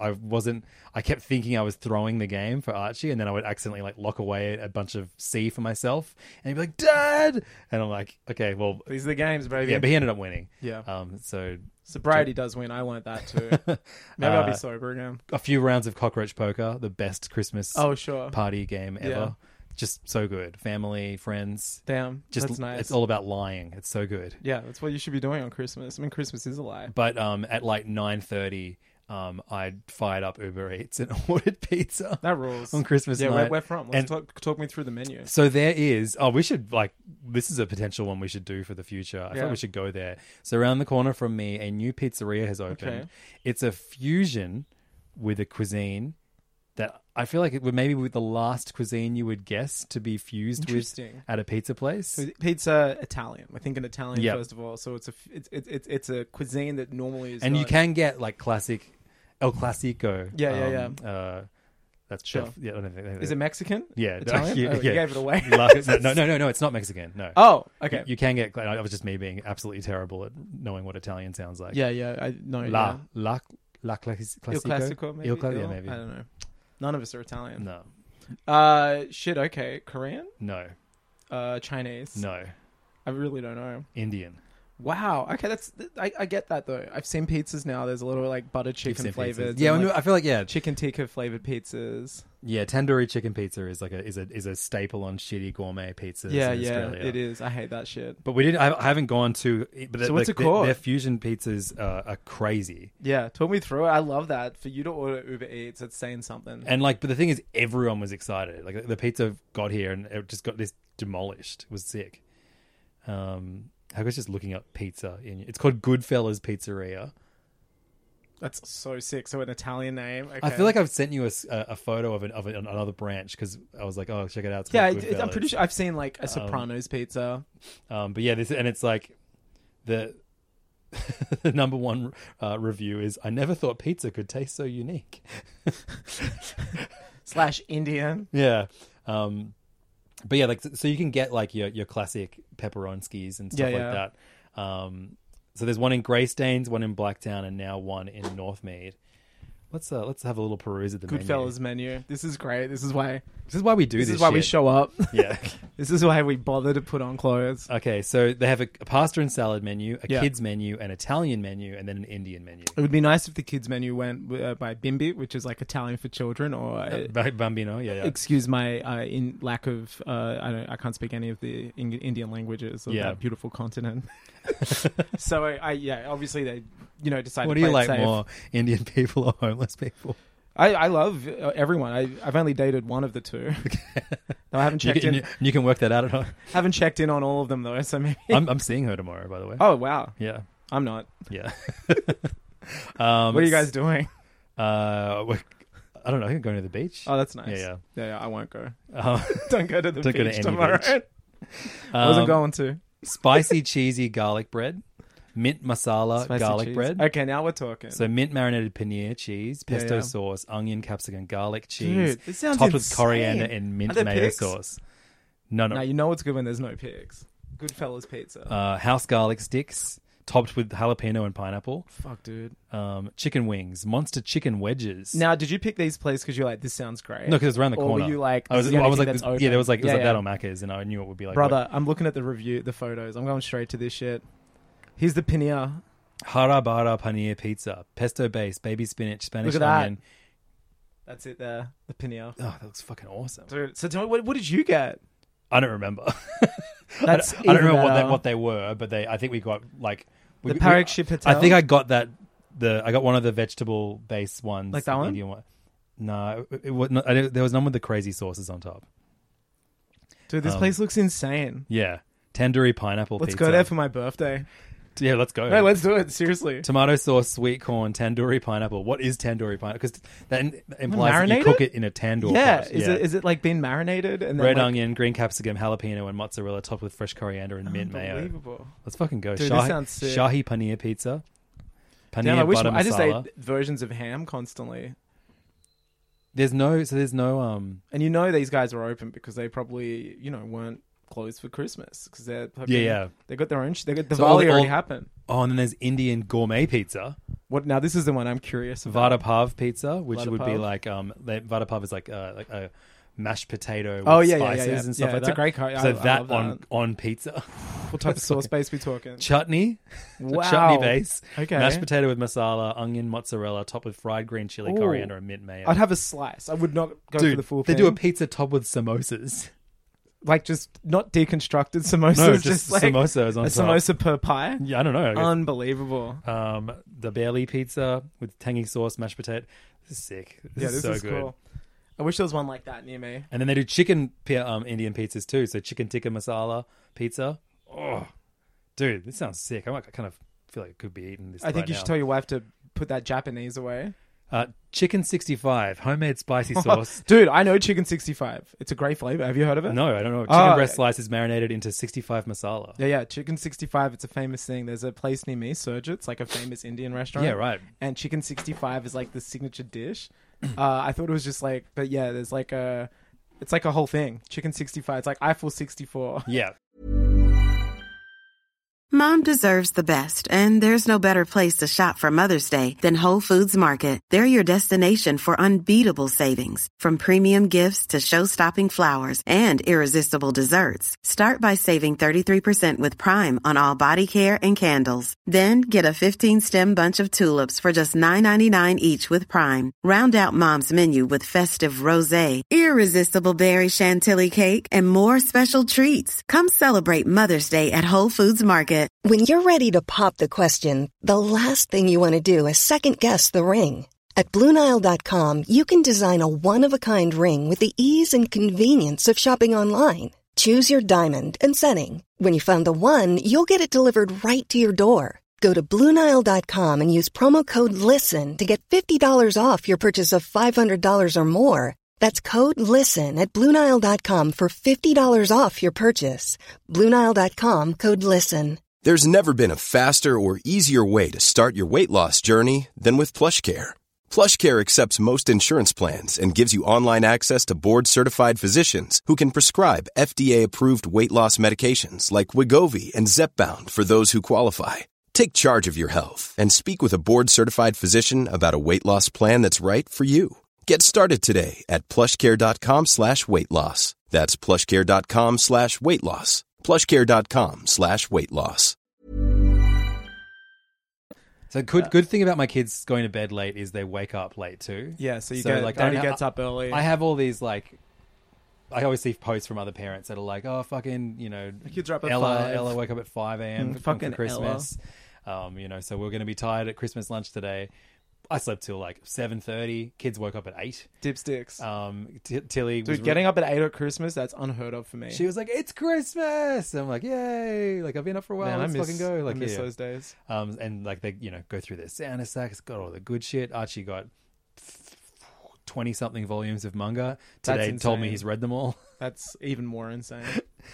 I kept thinking I was throwing the game for Archie, and then I would accidentally like lock away a bunch of sea for myself, and he'd be like, "Dad," and I'm like, "Okay, well, These are the games, baby. yeah." But he ended up winning. Yeah. So Sobriety does win. I learned that too. Maybe I'll be sober again. a few rounds of Cockroach Poker, the best Christmas Oh, sure. party game ever. Yeah. Just so good. Family, friends. Damn, Just that's nice. It's all about lying. It's so good. Yeah, that's what you should be doing on Christmas. I mean, Christmas is a lie. But at like 9:30, I fired up Uber Eats and ordered pizza. That rules. On Christmas yeah, night. where from? Let's And- talk me through the menu. So there is. Oh, we should this is a potential one we should do for the future. I Yeah. thought we should go there. So around the corner from me, a new pizzeria has opened. Okay. It's a fusion with a cuisine that I feel like it would maybe be the last cuisine you would guess to be fused with Interesting. at a pizza place. So pizza Italian. I think an Italian Yep. first of all. So it's a cuisine that normally is. And you not- can get like classic El Clasico. Yeah. That's Sure. yeah. I don't think Is it Mexican? Yeah, Italian? you Oh, you gave it away. No, it's not Mexican. No. Oh, okay. You can get. It was just me being absolutely terrible at knowing what Italian sounds like. Yeah. I know. La yeah. Clasico. Il Classico, maybe. Yeah, maybe. I don't know. None of us are Italian. No. Shit. Okay. Korean. No. Chinese. No. I really don't know. Indian. Wow. Okay, I get that though. I've seen pizzas now. There's a lot of like butter chicken You've seen flavored. pizzas. Yeah, and, like, I feel like chicken tikka flavored pizzas. Yeah, tandoori chicken pizza is like is a staple on shitty gourmet pizzas. Yeah, in Australia. it is. I hate that shit. But we didn't. I haven't gone to. But So what's it called? Their fusion pizzas are crazy. Yeah, talk me through it. I love that. For you to order Uber Eats, it's saying something. And like, but the thing is, everyone was excited. Like the pizza got here and it just got this demolished. It was sick. I was just looking up pizza. It's called Goodfellas Pizzeria. That's so sick. So an Italian name. Okay. I feel like I've sent you a photo of another branch because I was like, oh, check it out. It's yeah, called I'm pretty Goodfellas. sure I've seen like a Sopranos pizza. But yeah, it's like the the number one review is, I never thought pizza could taste so unique. / Indian. Yeah. But yeah, like so you can get like your classic pepperonskis and stuff Yeah, like that. So there's one in Greystanes, one in Blacktown, and now one in Northmead. Let's have a little peruse at the Goodfellas menu. This is great. This is why we do this. This is why we shit. show up. Yeah. This is why we bother to put on clothes. Okay, so they have a pasta and salad menu, a Yeah. kids menu, an Italian menu, and then an Indian menu. It would be nice if the kids menu went by Bimbi, which is like Italian for children, or Bambino, yeah. excuse my in lack of I can't speak any of the Indian languages of Yeah. that beautiful continent. So I obviously they decided. What to do you play it like safe. more, Indian people or homeless people? I love everyone. I've only dated one of the two. No, I haven't checked in. You can work that out at home. Haven't checked in on all of them though. So maybe. I'm seeing her tomorrow, by the way. Oh wow, Yeah. I'm not. Yeah. What are you guys doing? I don't know. I think going to the beach. Oh, that's nice. Yeah. I won't go. Um, Don't go to the Don't go to beach any tomorrow. beach. I wasn't going to. Spicy, cheesy garlic bread, mint masala Spicy garlic cheese. bread. Okay, now we're talking. So mint marinated paneer cheese, pesto yeah. sauce, onion, capsicum, garlic cheese, Dude, this sounds topped with insane. coriander and mint Are there mayo pigs? sauce. No. Now you know it's good when there's no pigs. Goodfellas pizza. House garlic sticks, topped with jalapeno and pineapple. Fuck, dude. Chicken wings, monster chicken wedges. Now, did you pick these places because you're like, this sounds great? No, because it's around the Or corner. were you like, I was this is the only like, thing that's open? yeah, there was like, it was Yeah, like yeah. that on Macca's, and I knew it would be like, Brother, I'm looking at the photos. I'm going straight to this shit. Here's the paneer. Harabara paneer pizza, pesto base, baby spinach, Spanish Look at that. onion. That's it there. The paneer. Oh, that looks fucking awesome. Dude, so tell me, what did you get? I don't remember. That's I don't even remember better. what they were, but I think we got like The Parakshit Patel? I think I got that. I got one of the vegetable based ones, Like that one? Indian one. No, it was not, there was none with the crazy sauces on top. Dude, this place looks insane. Yeah, tandoori pineapple. Let's pizza. go there for my birthday. Yeah, let's go. No, let's do it. Seriously. Tomato sauce, sweet corn, tandoori pineapple. What is tandoori pineapple? Because that implies that you Marinated? cook it in a tandoor Yeah. pot. Is it like being marinated and then Red like, onion, green capsicum, jalapeno, and mozzarella, topped with fresh coriander and mint mayo. Unbelievable. Let's fucking go. Dude, this sounds sick. Shahi paneer pizza. Paneer Damn, I wish butter I just masala. ate versions of ham constantly. There's no And these guys were open because they probably, weren't closed for Christmas because they're Yeah. They got their own. They got So all Diwali the- already all- happened. Oh, and then there's Indian gourmet pizza. What now? This is the one I'm curious about. Vada Pav pizza, which Vada would be Pav? like Vada Pav is like a mashed potato with Oh, yeah, spices yeah. and stuff Yeah, like it's a that. great curry. So I that love that. on pizza. What type of sauce base we talking? Chutney. Wow. Chutney base. Okay. Mashed potato with masala, onion, mozzarella, topped with fried green chili, Ooh. coriander, and mint mayo. I'd have a slice. I would not go for Dude, the full they thing. do a pizza topped with samosas. Like just not deconstructed samosas. No, just like samosas on a top. samosa per pie. Yeah, I don't know. I guess. Unbelievable. The Bailey pizza with tangy sauce, mashed potato. This is sick. This is so good. cool. I wish there was one like that near me. And then they do chicken Indian pizzas too. So chicken tikka masala pizza. Oh, dude, this sounds sick. I kind of feel like I could be eating this. I think you should tell your wife to put that Japanese away. Chicken 65, homemade spicy sauce. Dude, I know Chicken 65. It's a great flavor. Have you heard of it? No, I don't know. Chicken Oh, breast slices marinated into 65 masala. Yeah. Chicken 65, it's a famous thing. There's a place near me, Surge. It's like a famous Indian restaurant. Yeah, right. And Chicken 65 is like the signature dish. I thought it was just like, but yeah, there's like it's like a whole thing. Chicken 65. It's like Eiffel 64. Yeah. Mom deserves the best, and there's no better place to shop for Mother's Day than Whole Foods Market. They're your destination for unbeatable savings, from premium gifts to show-stopping flowers and irresistible desserts. Start by saving 33% with Prime on all body care and candles. Then get a 15-stem bunch of tulips for just $9.99 each with Prime. Round out Mom's menu with festive rosé, irresistible berry chantilly cake, and more special treats. Come celebrate Mother's Day at Whole Foods Market. When you're ready to pop the question, the last thing you want to do is second-guess the ring. At BlueNile.com, you can design a one-of-a-kind ring with the ease and convenience of shopping online. Choose your diamond and setting. When you find the one, you'll get it delivered right to your door. Go to BlueNile.com and use promo code LISTEN to get $50 off your purchase of $500 or more. That's code LISTEN at BlueNile.com for $50 off your purchase. BlueNile.com, code LISTEN. There's never been a faster or easier way to start your weight loss journey than with PlushCare. PlushCare accepts most insurance plans and gives you online access to board-certified physicians who can prescribe FDA-approved weight loss medications like Wegovy and Zepbound for those who qualify. Take charge of your health and speak with a board-certified physician about a weight loss plan that's right for you. Get started today at plushcare.com/weight loss. That's plushcare.com/weight loss. plushcare.com/weight loss. So good thing about my kids going to bed late is they wake up late too. Yeah, so you get, like, Daddy I gets up early. I have all these like, I always see posts from other parents that are like, oh fucking, The kids are up at Ella 5. Ella woke up at 5 a.m. Fucking for Christmas. So we're going to be tired at Christmas lunch today. I slept till like 7:30. Kids woke up at 8. Dipsticks. Tilly was Dude, getting up at 8 at Christmas, that's unheard of for me. She was like, "It's Christmas!" I'm like, "Yay!" Like I've been up for a while. Man, Let's fucking go. Like I miss yeah. those days. And like they, go through their Santa sack. It's got all the good shit. Archie got 20-something volumes of manga today. Told me insane. he's read them all. That's even more insane.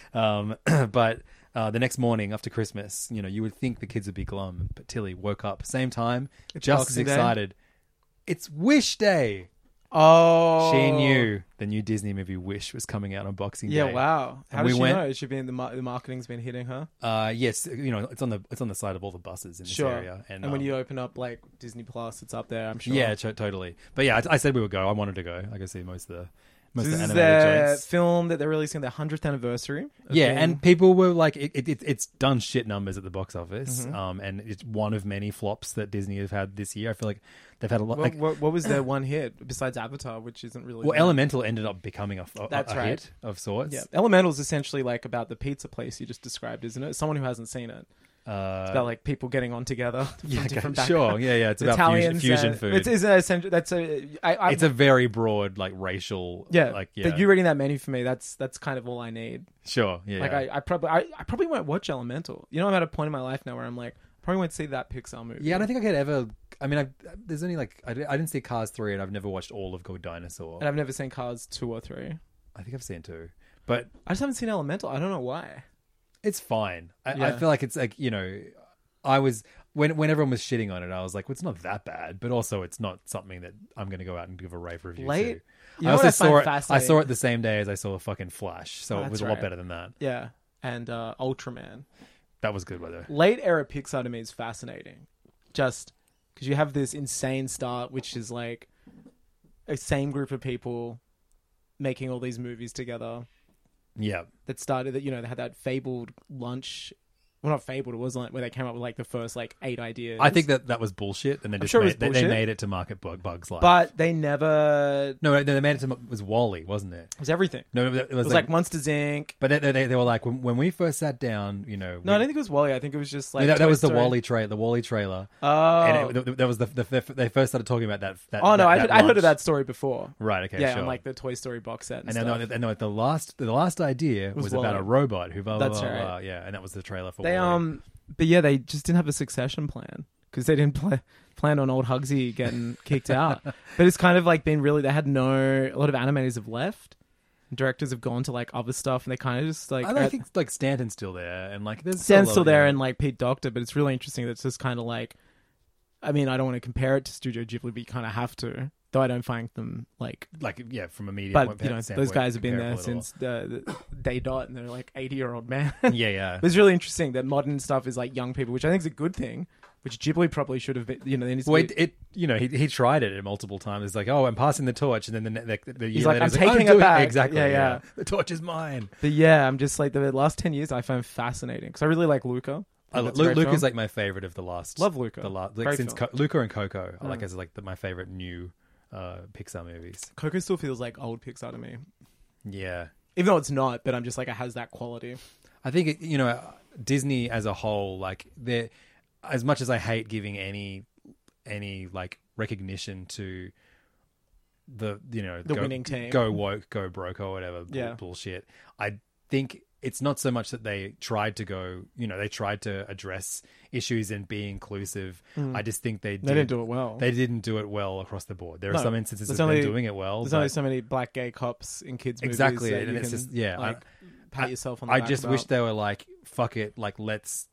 But the next morning after Christmas, you would think the kids would be glum, but Tilly woke up same time, just as Boxing Day? excited. It's Wish Day. Oh. She knew the new Disney movie Wish was coming out on Boxing Yeah, Day. wow. How And does we she went- know? Has she been the marketing's been hitting her? Yes, it's on the side of all the buses in this Sure. area. And when you open up like Disney Plus, it's up there, I'm sure. yeah, totally. But yeah, I said we would go. I wanted to go. I could see most of the So this is animated their joints. film that they're releasing their 100th anniversary. of Yeah, being- and people were like, it's done shit numbers at the box office, Mm-hmm. and it's one of many flops that Disney have had this year. I feel like they've had a lot. what was their one hit besides Avatar, which isn't really... Well, Elemental ended up becoming a That's right. hit of sorts. Yeah, Elemental is essentially like about the pizza place you just described, isn't it? Someone who hasn't seen it. It's about like people getting on together from different sure. backgrounds. Yeah. It's about Italians, fusion food. It's essentially that's It's a very broad, like racial. yeah. Like yeah. But you reading that menu for me, that's kind of all I need. Sure. Yeah. Like yeah. I probably won't watch Elemental. I'm at a point in my life now where I'm like, I probably won't see that Pixar movie. Yeah, I don't think I could ever. I mean, there's only like I didn't see Cars 3, and I've never watched all of Good Dinosaur. And I've never seen Cars 2 or 3. I think I've seen 2, but I just haven't seen Elemental. I don't know why. it's fine. I Yeah. feel like it's like I when everyone was shitting on it, I was like, well, it's not that bad, but also it's not something that I'm going to go out and give a rave review Late. to. You know I what also I find saw it. I fascinating? saw it the same day as I saw the fucking Flash, so Oh, it was that's a lot right. better than that. Yeah, and Ultraman. That was good, by the way. Late era Pixar to me is fascinating, just because you have this insane start, which is like a same group of people making all these movies together. Yeah, That started that, you know, they had that fabled lunch. Well, not fabled. It wasn't like where they came up with like the first like 8 ideas. I think that was bullshit, and they just sure it was they bullshit. made it to market Bugs Life. but they never. no, they made it to it was Wall-E, wasn't it? It was everything. No, it It was like Monsters Inc. But they were like when we first sat down, you know. No, I don't think it was Wall-E. I think it was just like that Toy was the Story. Wall-E trailer. Oh, And that was they first started talking about that. oh no, that I heard launch. of that story before. Right. Okay. Yeah, Sure. on like the Toy Story box set and and stuff. then the last idea was about Wall-E. a robot who blah blah That's blah, right. blah. Yeah, and that was the trailer for They Wall-E. but yeah, they just didn't have a succession plan because they didn't plan on old Hugsy getting kicked out. But it's kind of like been really. They had a lot of animators have left. Directors have gone to like other stuff, and they kind of just like. I think like Stanton's still there, and like there's Stan's a lot still of- there yeah. and like Pete Docter, but it's really interesting that it's just kind of like, I mean, I don't want to compare it to Studio Ghibli, but you kind of have to, though I don't find them like, from a media but point you know, those standpoint, guys have been there comparable at since the Day Dot, and they're like 80-year-old man. all. Yeah. But it's really interesting that modern stuff is like young people, which I think is a good thing, which Ghibli probably should have been, you know, they need to Well, be- he tried it multiple times. It's like, oh, I'm passing the torch, and then the year He's like, later, I'm he's taking it doing back. Exactly. Yeah. The torch is mine. But yeah, I'm just like, the last 10 years I found fascinating, because I really like Luca. I think that's a great Luca's film. like my favorite of the last. Love Luca. Like Great since film. Luca and Coco, I like as like my favorite new Pixar movies. Coco still feels like old Pixar to me. Yeah. Even though it's not, but I'm just like, it has that quality. I think Disney as a whole, like they, as much as I hate giving any like recognition to the winning team. go woke, go broke or whatever Yeah. bullshit. I think it's not so much that they tried to address issues and be inclusive. I just think they didn't do it well. They didn't do it well across the board. There are No, some instances there's of them only- doing it well. There's but only so many black gay cops in kids' movies. Exactly, that and you it's can, just like, pat yourself on the I back just about. wish they were like, fuck it, like let's,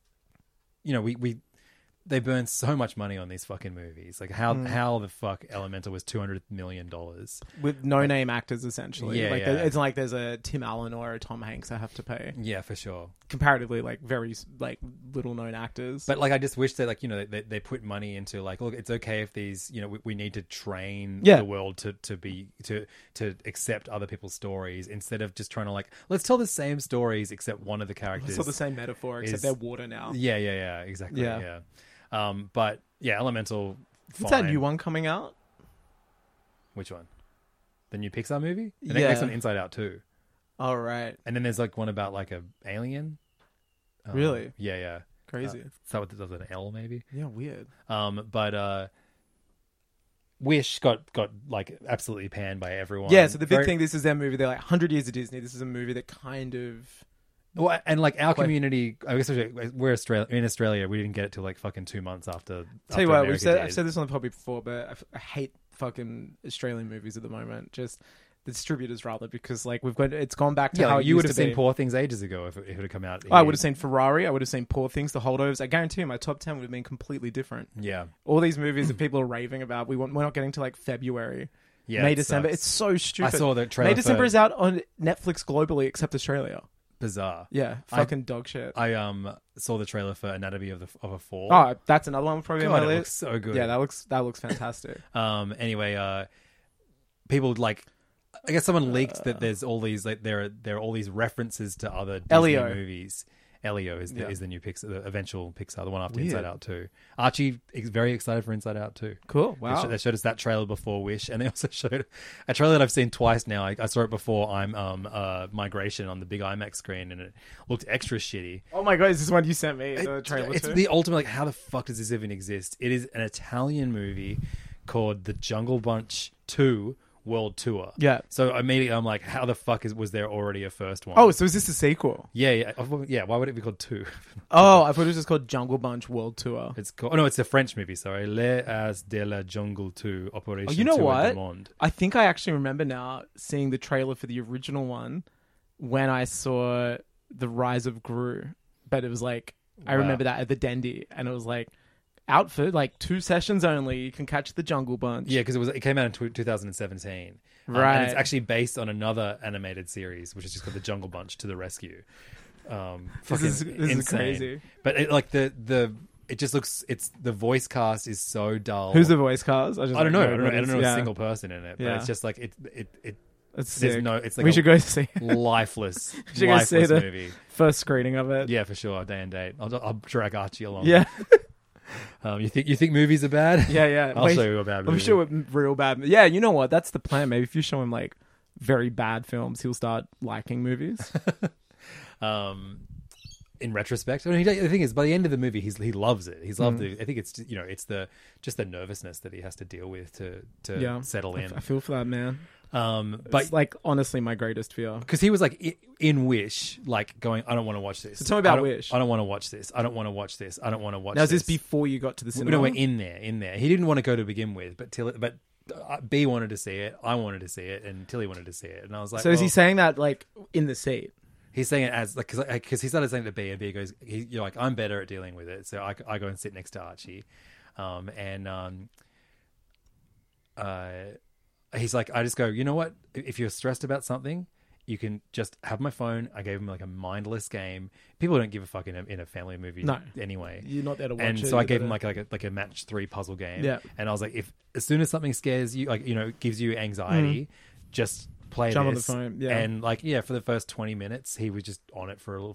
they burn so much money on these fucking movies. Like how the fuck Elemental was $200 million. with no-name actors, essentially. Yeah, like yeah. It's not like there's a Tim Allen or a Tom Hanks I have to pay. Yeah, for sure. Comparatively, like very like little-known actors. But like, I just wish that they put money into like, look, it's okay if these, we need to train Yeah. the world to accept other people's stories instead of just trying to like, let's tell the same stories except one of the characters. it's not the same metaphor, except is- they're water now. Yeah, exactly. Yeah. Yeah. But yeah, Elemental. What's that fine. new one coming out? Which one? The new Pixar movie? And Yeah. next one, Inside Out 2. All right. And then there's like one about like a alien. Really? Yeah. Crazy. So what does an L maybe? Yeah, weird. But Wish got like absolutely panned by everyone. Yeah, so the big Very- thing, this is their movie. They're like 100 Years of Disney. This is a movie that kind of... Well, and like our community, I guess we're in Australia. We didn't get it till like fucking 2 months after. Tell you after what, America I've did. said this on the podcast before, but I hate fucking Australian movies at the moment. Just the distributors, rather, because like it's gone back to Yeah, how like, it you used would have to seen be. Poor Things ages ago if it had come out. I here. would have seen Ferrari. I would have seen Poor Things, The Holdovers. I guarantee you, my top 10 would have been completely different. Yeah, All these movies that people are raving about, we're not getting to like February, yeah. May, it December. sucks. It's so stupid. I saw the trailer May, December for- is out on Netflix globally, except Australia. Bizarre. Yeah, fucking dog shit. I saw the trailer for Anatomy of a Fall. Oh, that's another one probably on God, my it list. looks so good. Yeah, that looks fantastic. Anyway, people like. I guess someone leaked that there's all these like there are all these references to other Disney Elio. movies. Elio is the new Pixar, the eventual Pixar, the one after Weird. Inside Out 2. Archie is very excited for Inside Out 2. Cool. Wow. They showed us that trailer before Wish, and they also showed a trailer that I've seen twice now. I saw it before Migration on the big IMAX screen, and it looked extra shitty. Oh my god, is this one you sent me? The trailer It's to? the ultimate, like, how the fuck does this even exist? It is an Italian movie called The Jungle Bunch 2 World Tour. Yeah. So immediately I'm like, how the fuck was there already a first one? Oh, so is this a sequel? Yeah. Why would it be called 2? Oh, I thought it was just called Jungle Bunch World Tour. It's called, no, it's a French movie, sorry. Les As de la Jungle 2 Operation Oh, you know Tour what? du Monde. I think I actually remember now seeing the trailer for the original one when I saw The Rise of Gru. But it was like, I Wow. remember that at the Dendy, and it was like, out for like 2 sessions only. You can catch the Jungle Bunch. Yeah, because it came out in 2017. Right. And it's actually based on another animated series, which is just called The Jungle Bunch to the Rescue. This is crazy. But it just looks. It's the voice cast is so dull. Who's the voice cast? I don't know. I don't know a single person in it. But Yeah. it's just like it. It's There's sick. no. It's like we should go see lifeless, we should go see lifeless the movie. first screening of it. Yeah, for sure. Day and date. I'll drag Archie along. Yeah. You think movies are bad? Yeah. I'll show you a bad movie. I'm sure real bad. Yeah, you know what? That's the plan. Maybe if you show him like very bad films, he'll start liking movies. In retrospect, I mean, the thing is, by the end of the movie, he loves it. He's loved it. I think it's it's just the nervousness that he has to deal with to settle in. I feel for that man. But It's like honestly my greatest fear. because he was like in Wish, like going, I don't want to watch this. So tell me about I don't- Wish. I don't want to watch this. I don't want to watch this. I don't want to watch. Now, is this this before you got to the cinema? No, we're in there. He didn't want to go to begin with, but B wanted to see it. I wanted to see it, and Tilly wanted to see it. And I was like, So is he well, saying that like in the seat? He's saying it as like because he started saying it to B, and B goes, you're like, I'm better at dealing with it, so I go and sit next to Archie, he's like, I just go, you know what? If you're stressed about something, you can just have my phone. I gave him like a mindless game. People don't give a fuck in a family movie anyway. You're not there to watch and it. so I You're gave there him to- like a match 3 puzzle game. Yeah. And I was like, if as soon as something scares you, like gives you anxiety, just play Jump on the this. phone, yeah. And for the first 20 minutes, he was just on it for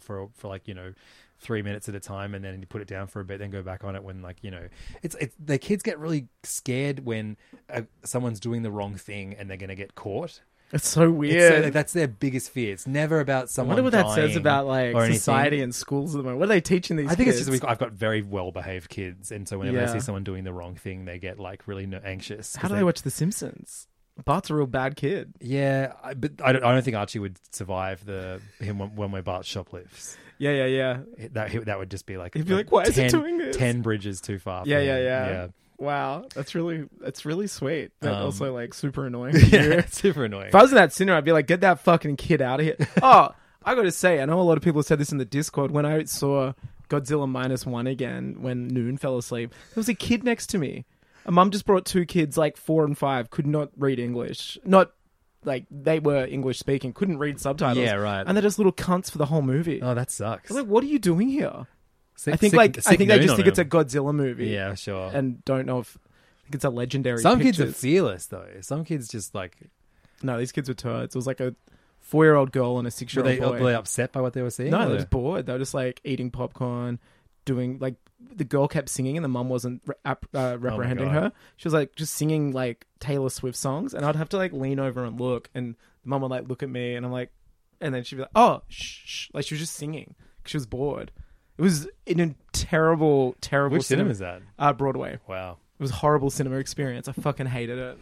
3 minutes at a time, and then you put it down for a bit, then go back on it when it's the kids get really scared when someone's doing the wrong thing and they're going to get caught. It's so weird. That's their biggest fear. It's never about I someone. wonder what that says dying about like or anything. society and schools at the moment. What are they teaching these I think kids? it's just I've got very well behaved kids, and so whenever Yeah. they see someone doing the wrong thing, they get like really anxious. How do they watch The Simpsons? Bart's a real bad kid. Yeah, but I don't think Archie would survive him when Bart shoplifts. Yeah. That would just be like He'd be like, "Why is he doing this?" 10 bridges too far. for Yeah. him. Wow, that's really sweet, but also like super annoying. Yeah, it's super annoying. If I was in that cinema, I'd be like, "Get that fucking kid out of here!" Oh, I got to say, I know a lot of people said this in the Discord. When I saw Godzilla -1 again, when Noon fell asleep, there was a kid next to me. A mum just brought 2 kids, like 4 and 5, could not read English. Not like they were English speaking, couldn't read subtitles. Yeah, right. And they're just little cunts for the whole movie. Oh, that sucks. I was like, what are you doing here? Sick- I think sick- sick they noon just on think it's a him. Godzilla movie. Yeah, sure. And don't know if I think it's a legendary. Some kids are Pictures. fearless though. Some kids just like No, these kids were turds. It was like a 4-year-old girl and a were 6-year-old boy. they upset by what they were seeing? No, or they were they- just bored. They were just like eating popcorn, doing like the girl kept singing and the mum wasn't reprehending God. her. She was like just singing like Taylor Swift songs, and I'd have to like lean over and look, and the mum would like look at me, and I'm like, and then she'd be like, "Oh, shh," like she was just singing 'cause she was bored. It was in a terrible Which cinema cinema. is that? Broadway. Wow. It was a horrible cinema experience. I fucking hated it.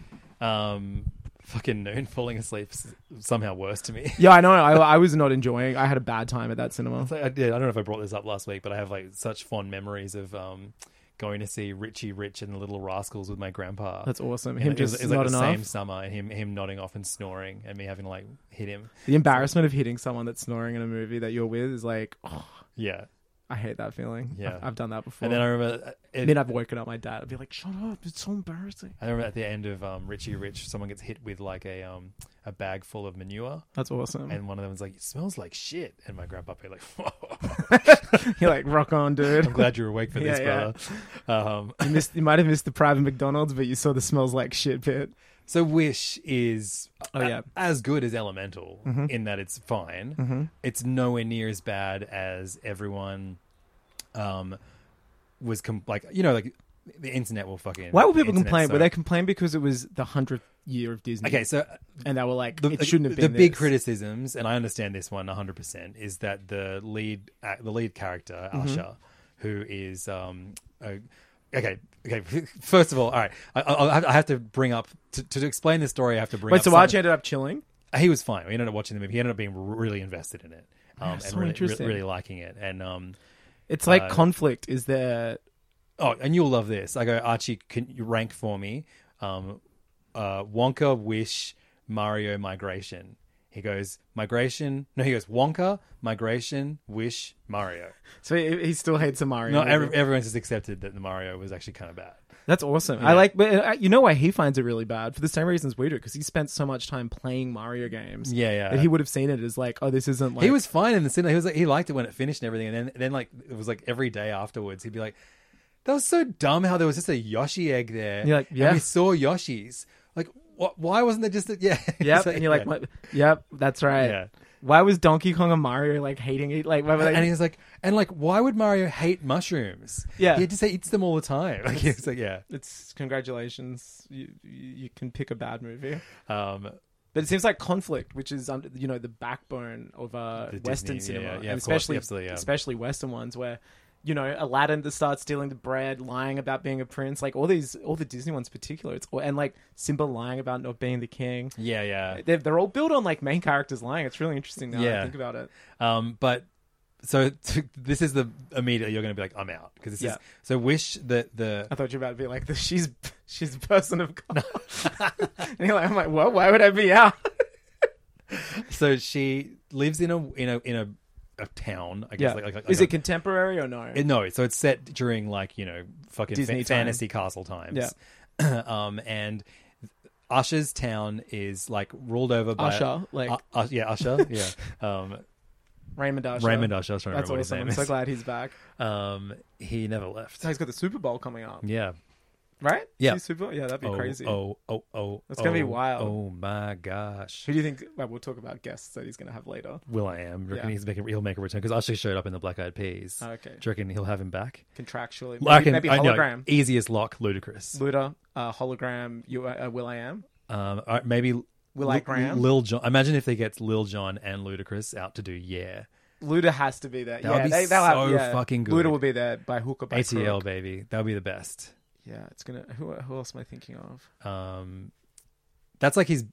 Fucking Noon falling asleep somehow worse to me. Yeah, I know. I was not enjoying. I had a bad time at that cinema. It's like, I don't know if I brought this up last week, but I have like such fond memories of going to see Richie Rich and the Little Rascals with my grandpa. That's awesome. And Him it was, just it was like not the enough. same summer, and him nodding off and snoring, and me having to like hit him. The embarrassment of hitting someone that's snoring in a movie that you're with is like, oh, Yeah, I hate that feeling. Yeah. I've done that before. and then I remember. Then I've woken up my dad. I'd be like, "Shut up! It's so embarrassing." I remember at the end of Richie Rich, someone gets hit with like a bag full of manure, That's awesome. and one of them was like, "It smells like shit," and my grandpa be like, You're like, "Rock on, dude." "I'm glad you're awake for this, Yeah, brother." You might have missed the private McDonald's, but you saw the smells like shit bit. So Wish is Oh, yeah. as good as Elemental in that it's fine. It's nowhere near as bad as everyone was like the internet will fucking. Why were people internet complain? so- Were they complaining because it was the 100th year of Disney? Okay, so and they were like, it shouldn't have been the big this. criticisms, and I understand this one 100%, is that the lead character Asha, who is okay. First of all right, I have to bring up to explain the story. I have to bring Wait, up. so Archie ended up chilling? He was fine. We ended up watching the movie. He ended up being really invested in it, and so really, interesting. really liking it. And It's like conflict. Is there? oh, and you'll love this. I go, Archie, can you rank for me? Wonka, Wish, Mario, Migration. He goes, migration. No, he goes, Wonka, migration, Wish, Mario. So he still hates a Mario. No, movie. everyone's just accepted that the Mario was actually kind of bad. That's awesome. Yeah. I like, but you know why he finds it really bad? For the same reasons we do, because he spent so much time playing Mario games. Yeah. That he would have seen it as like, oh, this isn't like. He was fine in the cinema. He was like, he liked it when it finished and everything. And then like, it was like every day afterwards, he'd be like, that was so dumb how there was just a Yoshi egg there. You're like, yeah. And we saw Yoshis. Like, why wasn't there just a, yeah. Yep. Like, And you're like, yeah. what? Yep, that's right. Yeah. Why was Donkey Kong and Mario like hating it? Like, why were they... And he was like, why would Mario hate mushrooms? Yeah. He just eats them all the time. Like, he was like, yeah. It's congratulations. You can pick a bad movie. Um, But it seems like conflict, which is the backbone of The Western Disney, cinema, yeah, and of course, especially absolutely, yeah. especially Western ones where Aladdin to start stealing the bread, lying about being a prince, like all the Disney ones in particular. And like Simba lying about not being the king. yeah. They're all built on like main characters lying. It's really interesting now that I think about it. But so this is the immediate you're going to be like, I'm out because this is so Wish the I thought you were about to be like she's a person of God. And you're like, I'm like, what? Why would I be out? so she lives in a town. I guess Is it contemporary or no? No, so it's set during like fucking Disney time. fantasy castle times. Yeah. And Usher's town is like ruled over by Usher, like Usher, yeah. Raymond Usher. Raymond Usher. I was trying to That's remember awesome. what I'm his so name glad he's back. is. He never left. So he's got the Super Bowl coming up, Yeah. right? Yeah. See Super Bowl? Yeah, that'd be crazy. Oh. That's gonna be wild. Oh my gosh. Who do you think? Well, we'll talk about guests that he's going to have later. Will.i.am. Reckon Yeah. he'll make a return because Usher showed up in the Black Eyed Peas. Okay. Do you reckon he'll have him back? Contractually, I maybe know, hologram. easiest lock, Ludacris. Luda, hologram. Will.i.am. Maybe Will.i.gram. Lil Jon. Imagine if they get Lil Jon and Ludacris out to do Yeah. Luda has to be there. That would be they'll so have, fucking good. Luda will be there by hook or by ATL crook. baby, that would be the best. Yeah, it's gonna. Who else am I thinking of? That's like his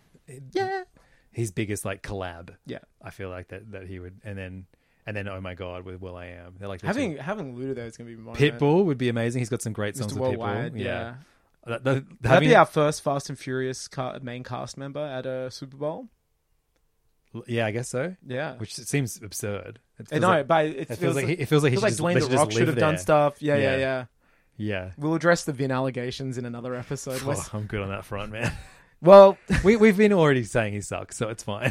biggest like collab. Yeah, I feel like that he would, and then oh my god with Will.i.am. They're like the having two. Luda there is gonna be more. Pitbull would be amazing. He's got some great songs Mr. with Pitbull. Worldwide. Yeah. That'd be our first Fast and Furious main cast member at a Super Bowl. Yeah, I guess so. Yeah, Which seems absurd. It I feels know, like, but it feels like he should just, Dwayne they The should Rock just should live have done there. stuff. Yeah. Yeah. We'll address the Vin allegations in another episode. Oh, I'm good on that front, man. Well, We've been already saying he sucks, so it's fine.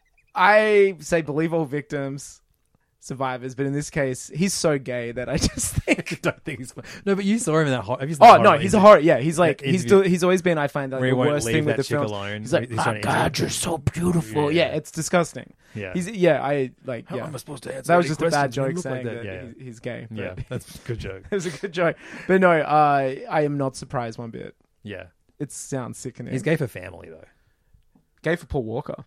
I say believe all victims, survivors, but in this case, he's so gay that I just think. I don't think he's fine. No, but you saw him in that horror. Have you seen the Oh no, horror he's a interview? horror. Yeah, he's like That he's interview always been. I find that where he the won't worst leave thing with that the chick films. alone. He's like, He's my trying to God, interview- you're so beautiful. Yeah. Yeah, it's disgusting. Yeah. I like. How Yeah, am I supposed to answer that was any just a bad questions when you joke look saying like that, that? he's gay. Yeah, but that's a good joke. it was a good joke. But no, I am not surprised one bit. Yeah. It sounds sickening. He's gay for family, though. Gay for Paul Walker.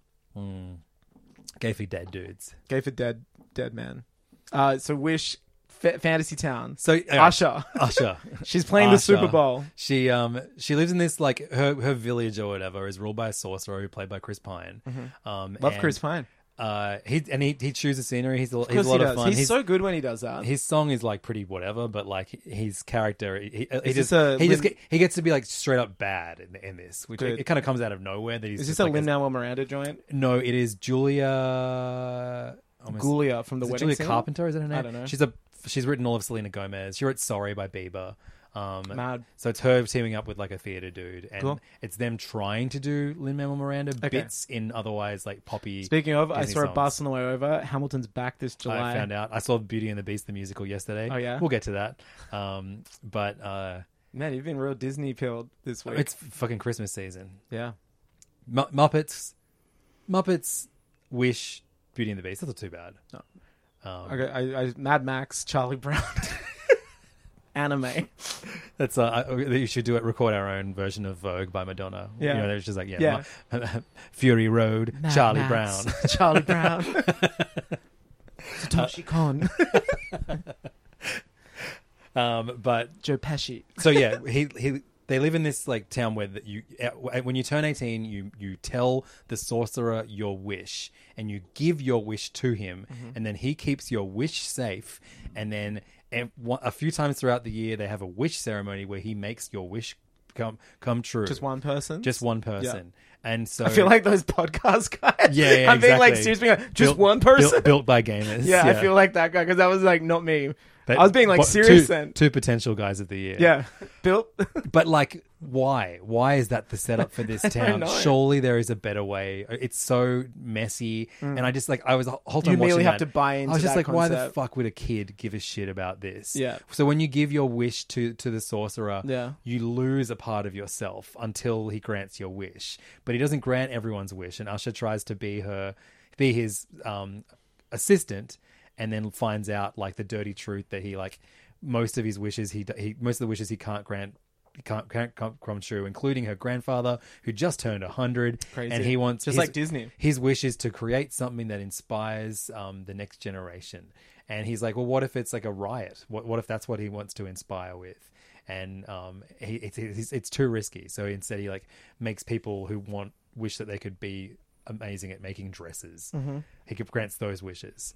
Gay for dead dudes. Gay for dead man. So Wish Fantasy Town. So Usher. Usher. She's playing the Usher. Super Bowl. She lives in this like her village or whatever is ruled by a sorcerer who played by Chris Pine. Love and, Chris Pine. He chooses scenery. He's a Of course lot he of does. fun. He's so good when he does that. His song is like pretty whatever, but like his character, he this gets to be like straight up bad in this, which Good. it kind of comes out of nowhere. That he's Is just this a like Lin-Manuel Miranda joint? No, it is Julia. Julia from the Is it Wedding Julia Singer? Carpenter? Is that her name? I don't know. She's written all of Selena Gomez. She wrote "Sorry" by Bieber. Mad. So it's her teaming up with like a theater dude, and Cool. it's them trying to do Lin-Manuel Miranda bits in otherwise like poppy. Speaking of, I Disney saw a songs. bus on the way over. Hamilton's back this July. I found out. I saw Beauty and the Beast the musical yesterday. Oh, yeah? We'll get to that. But Man, you've been real Disney pilled this week. it's fucking Christmas season. yeah. Muppets, Wish, Beauty and the Beast. That's not too bad. No. Okay, I Mad Max, Charlie Brown, anime. That's you should do it. Record our own version of Vogue by Madonna. Yeah. You know, there's just like Yeah. Fury Road, Mad Charlie Max, Brown. Charlie Brown, Satoshi Kon, But Joe Pesci. so yeah, they live in this like town where when you turn 18, you tell the sorcerer your wish and you give your wish to him, and then he keeps your wish safe. And then a few times throughout the year, they have a wish ceremony where he makes your wish come true. Just one person? Just one person. And so I feel like those podcast guys. Yeah, I'm being like, exactly. seriously, just Built- one person? built by gamers. Yeah, I feel like that guy, because that was like not me. That- I was being like what- serious two, then. two potential guys of the year. Yeah. Built. But like, why? Why is that the setup for this town? know. Surely there is a better way. It's so messy, and I just like I was the whole time You immediately watching have that, to buy into I was just that like, why the concept. fuck would a kid give a shit about this? Yeah. So when you give your wish to the sorcerer, Yeah. you lose a part of yourself until he grants your wish. But he doesn't grant everyone's wish, and Usher tries to be his assistant, and then finds out like the dirty truth that he like. Most of his wishes, most of the wishes he can't grant, can't come true, including her grandfather who just turned 100. Crazy. And he wants Just like Disney. His wish is to create something that inspires the next generation. And he's like, well, what if it's like a riot? What if that's what he wants to inspire with? And it's too risky. So instead, he like makes people who wish that they could be amazing at making dresses. Mm-hmm. He grants those wishes.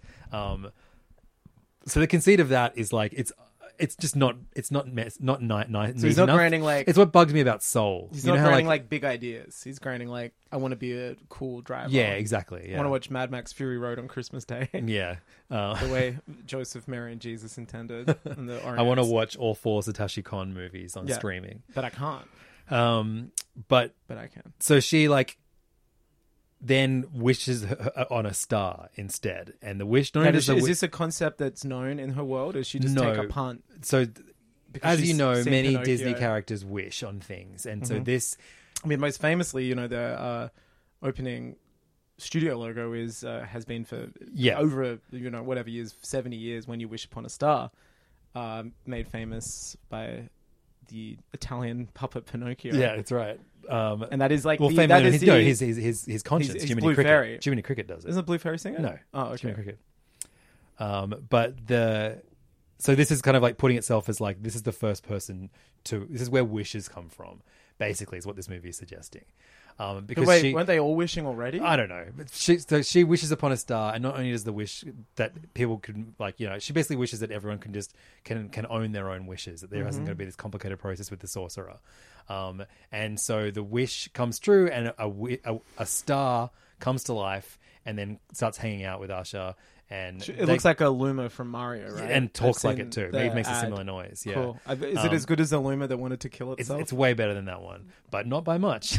So the conceit of that is like it's just not nice. So he's not granting like... It's what bugs me about Soul. He's You not know how, granting like big ideas. He's granting like, I want to be a cool driver. yeah, exactly. I Yeah. want to watch Mad Max Fury Road on Christmas Day. Yeah. The way Joseph, Mary, and Jesus intended. And the I want to Orioles. watch all 4 Satoshi Kon movies on Yeah. streaming. But I can't. But But I can. so she like then wishes on a star instead, and the wish. Not Now, only is does the this a concept that's known in her world, or does she just No. take a punt? so Because as she's you know, seen many Pinocchio. Disney characters wish on things, and so this I mean, most famously, you know, the opening studio logo has been for over, you know, whatever years, 70 years, When You Wish Upon a Star, made famous by the Italian puppet Pinocchio. yeah, it's right. And that is like Well, the, famous, that is the, his conscience. he's Jiminy Blue Cricket. Fairy. Jiminy Cricket does it. Isn't it Blue Fairy singer? No. Oh, okay. Jiminy Cricket. But so this is kind of like putting itself as like this is the first person this is where wishes come from. Basically, is what this movie is suggesting. Because But wait, weren't they all wishing already? I don't know, but she wishes upon a star, and not only does the wish that people can like, you know, she basically wishes that everyone can just can own their own wishes, that there isn't going to be this complicated process with the sorcerer, and so the wish comes true, and a star comes to life, and then starts hanging out with Usher, and It looks like a Luma from Mario, right? and talks I've like seen it too. the It makes a ad. similar noise. Yeah, Cool. Is it as good as the Luma that wanted to kill itself? it's way better than that one, but not by much.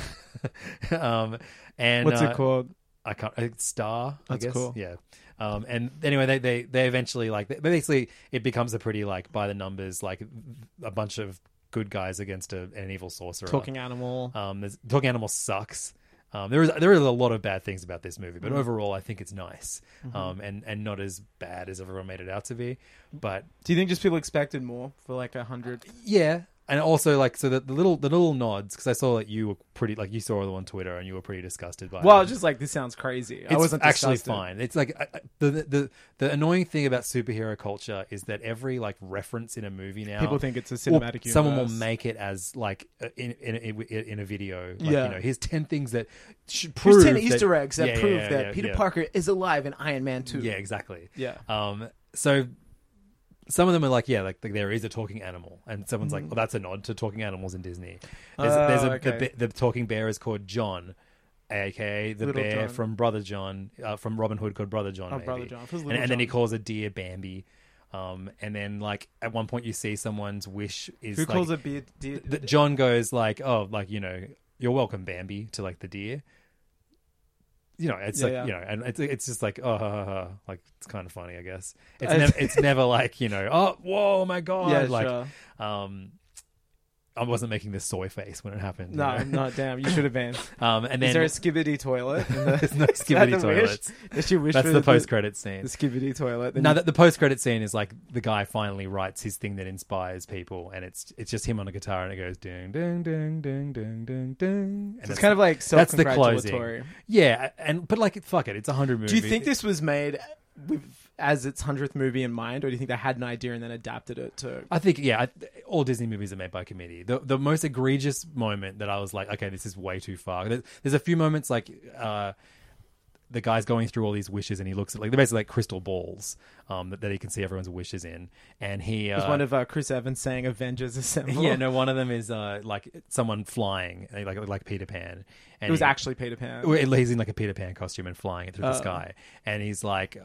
And What's it called? I can't. Star. I That's guess. cool. Yeah. And anyway, they eventually basically it becomes a pretty like by the numbers, like a bunch of good guys against an evil sorcerer. Talking animal. Talking Animal sucks. There is a lot of bad things about this movie, but overall I think it's nice. And not as bad as everyone made it out to be. But Do you think just people expected more for like 100? yeah. And also, like, so the little nods, because I saw that you were pretty, like, you saw it on Twitter and you were pretty disgusted by it. Well, I was just like, this sounds crazy. I It's wasn't actually disgusted. fine. It's like the annoying thing about superhero culture is that every like reference in a movie now, People think it's a cinematic universe. Someone will make it as like in a video. Like, Yeah. you know, here's 10 things that should prove Here's 10 that- Easter eggs that Yeah, prove yeah, that yeah, Peter yeah. Parker is alive in Iron Man 2. Yeah, exactly. Yeah. So some of them are like, yeah, like there is a talking animal, and someone's like, well, that's a nod to talking animals in Disney. The talking bear is called John, aka the Little bear John. from Brother John, from Robin Hood, called Brother John. Oh, maybe. Brother John. It was And, Little and then he John. calls a deer Bambi. And then like at one point you see someone's wish is Who like, calls it deer? that John goes like, oh, like, you know, you're welcome, Bambi, to like the deer. You know, it's Yeah, like, yeah. you know, and it's just like, like it's kind of funny, I guess. It's never like, you know, oh, whoa, my God. Yeah, like, sure. I wasn't making this soy face when it happened. you No, know? no, damn. You should have been. And then Is there a skibbity toilet? there's no Is that skibbity the wish? toilets. Is your wish That's for the post-credit scene. The skibbity toilet. Then No, you- the post-credit scene is like the guy finally writes his thing that inspires people, and it's just him on a guitar, and it goes ding, ding, ding, ding, ding, ding, ding. And it's kind of like that's the self-congratulatory. closing. Yeah, but like, fuck it, it's 100 movies. Do you think this was made as its 100th movie in mind, or do you think they had an idea and then adapted it to... I think, yeah, all Disney movies are made by committee. The most egregious moment that I was like, okay, this is way too far. There's a few moments like the guy's going through all these wishes, and he looks at like they're basically like crystal balls that he can see everyone's wishes in. And he was one of Chris Evans saying Avengers Assemble. Yeah, no, one of them is like someone flying, like Peter Pan. And it was actually Peter Pan. He's in like a Peter Pan costume and flying through the sky, and he's like,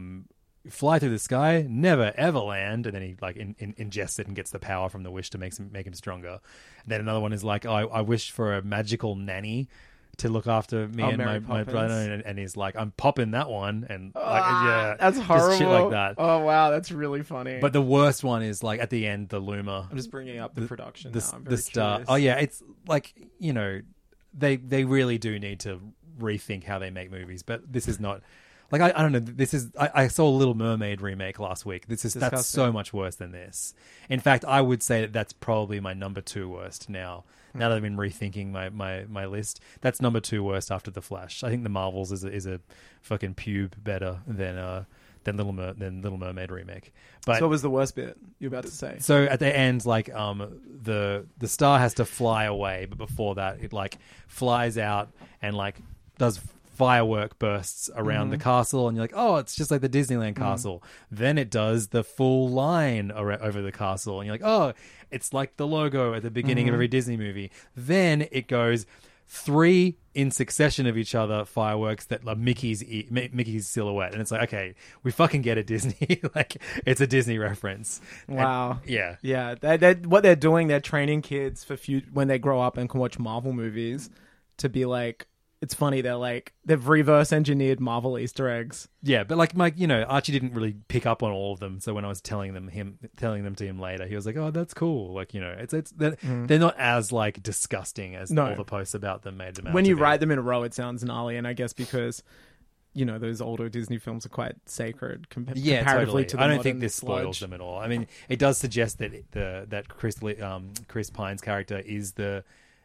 fly through the sky, never ever land, and then he like ingests it and gets the power from the wish to make him stronger. And then another one is like, I wish for a magical nanny to look after me and my brother, and he's like, I'm popping that one, and like, yeah, that's horrible. Just shit like that. Oh wow, that's really funny. But the worst one is like at the end, the Luma. I'm just bringing up the production. The star. Oh yeah, it's like, you know, they really do need to rethink how they make movies. But this is not. Like, I don't know, this is... I saw a Little Mermaid remake last week. That's so much worse than this. In fact, I would say that that's probably my number 2 worst now. Now that I've been rethinking my list, that's number 2 worst after The Flash. I think The Marvels is a fucking pube better than Little Mermaid remake. But so what was the worst bit you're about to say? So at the end, like, the star has to fly away, but before that, it, like, flies out and, like, does... firework bursts around the castle, and you're like, oh, it's just like the Disneyland castle. Then it does the full line over the castle, and you're like, oh, it's like the logo at the beginning of every Disney movie. Then it goes 3 in succession of each other fireworks that are Mickey's silhouette, and it's like, okay, we fucking get it, Disney. Like, it's a Disney reference. Wow. And, yeah. What they're doing, they're training kids for when they grow up and can watch Marvel movies to be like. It's funny, they've reverse engineered Marvel Easter eggs. Yeah, but like Mike, you know, Archie didn't really pick up on all of them. So when I was telling them to him later, he was like, "Oh, that's cool." Like, you know, they're not as like disgusting as all the posts about them made them out. When you write them in a row, it sounds gnarly, and I guess because you know those older Disney films are quite sacred comparatively to the I don't modern think this spoils them at all. I mean, it does suggest that that Chris Pine's character is the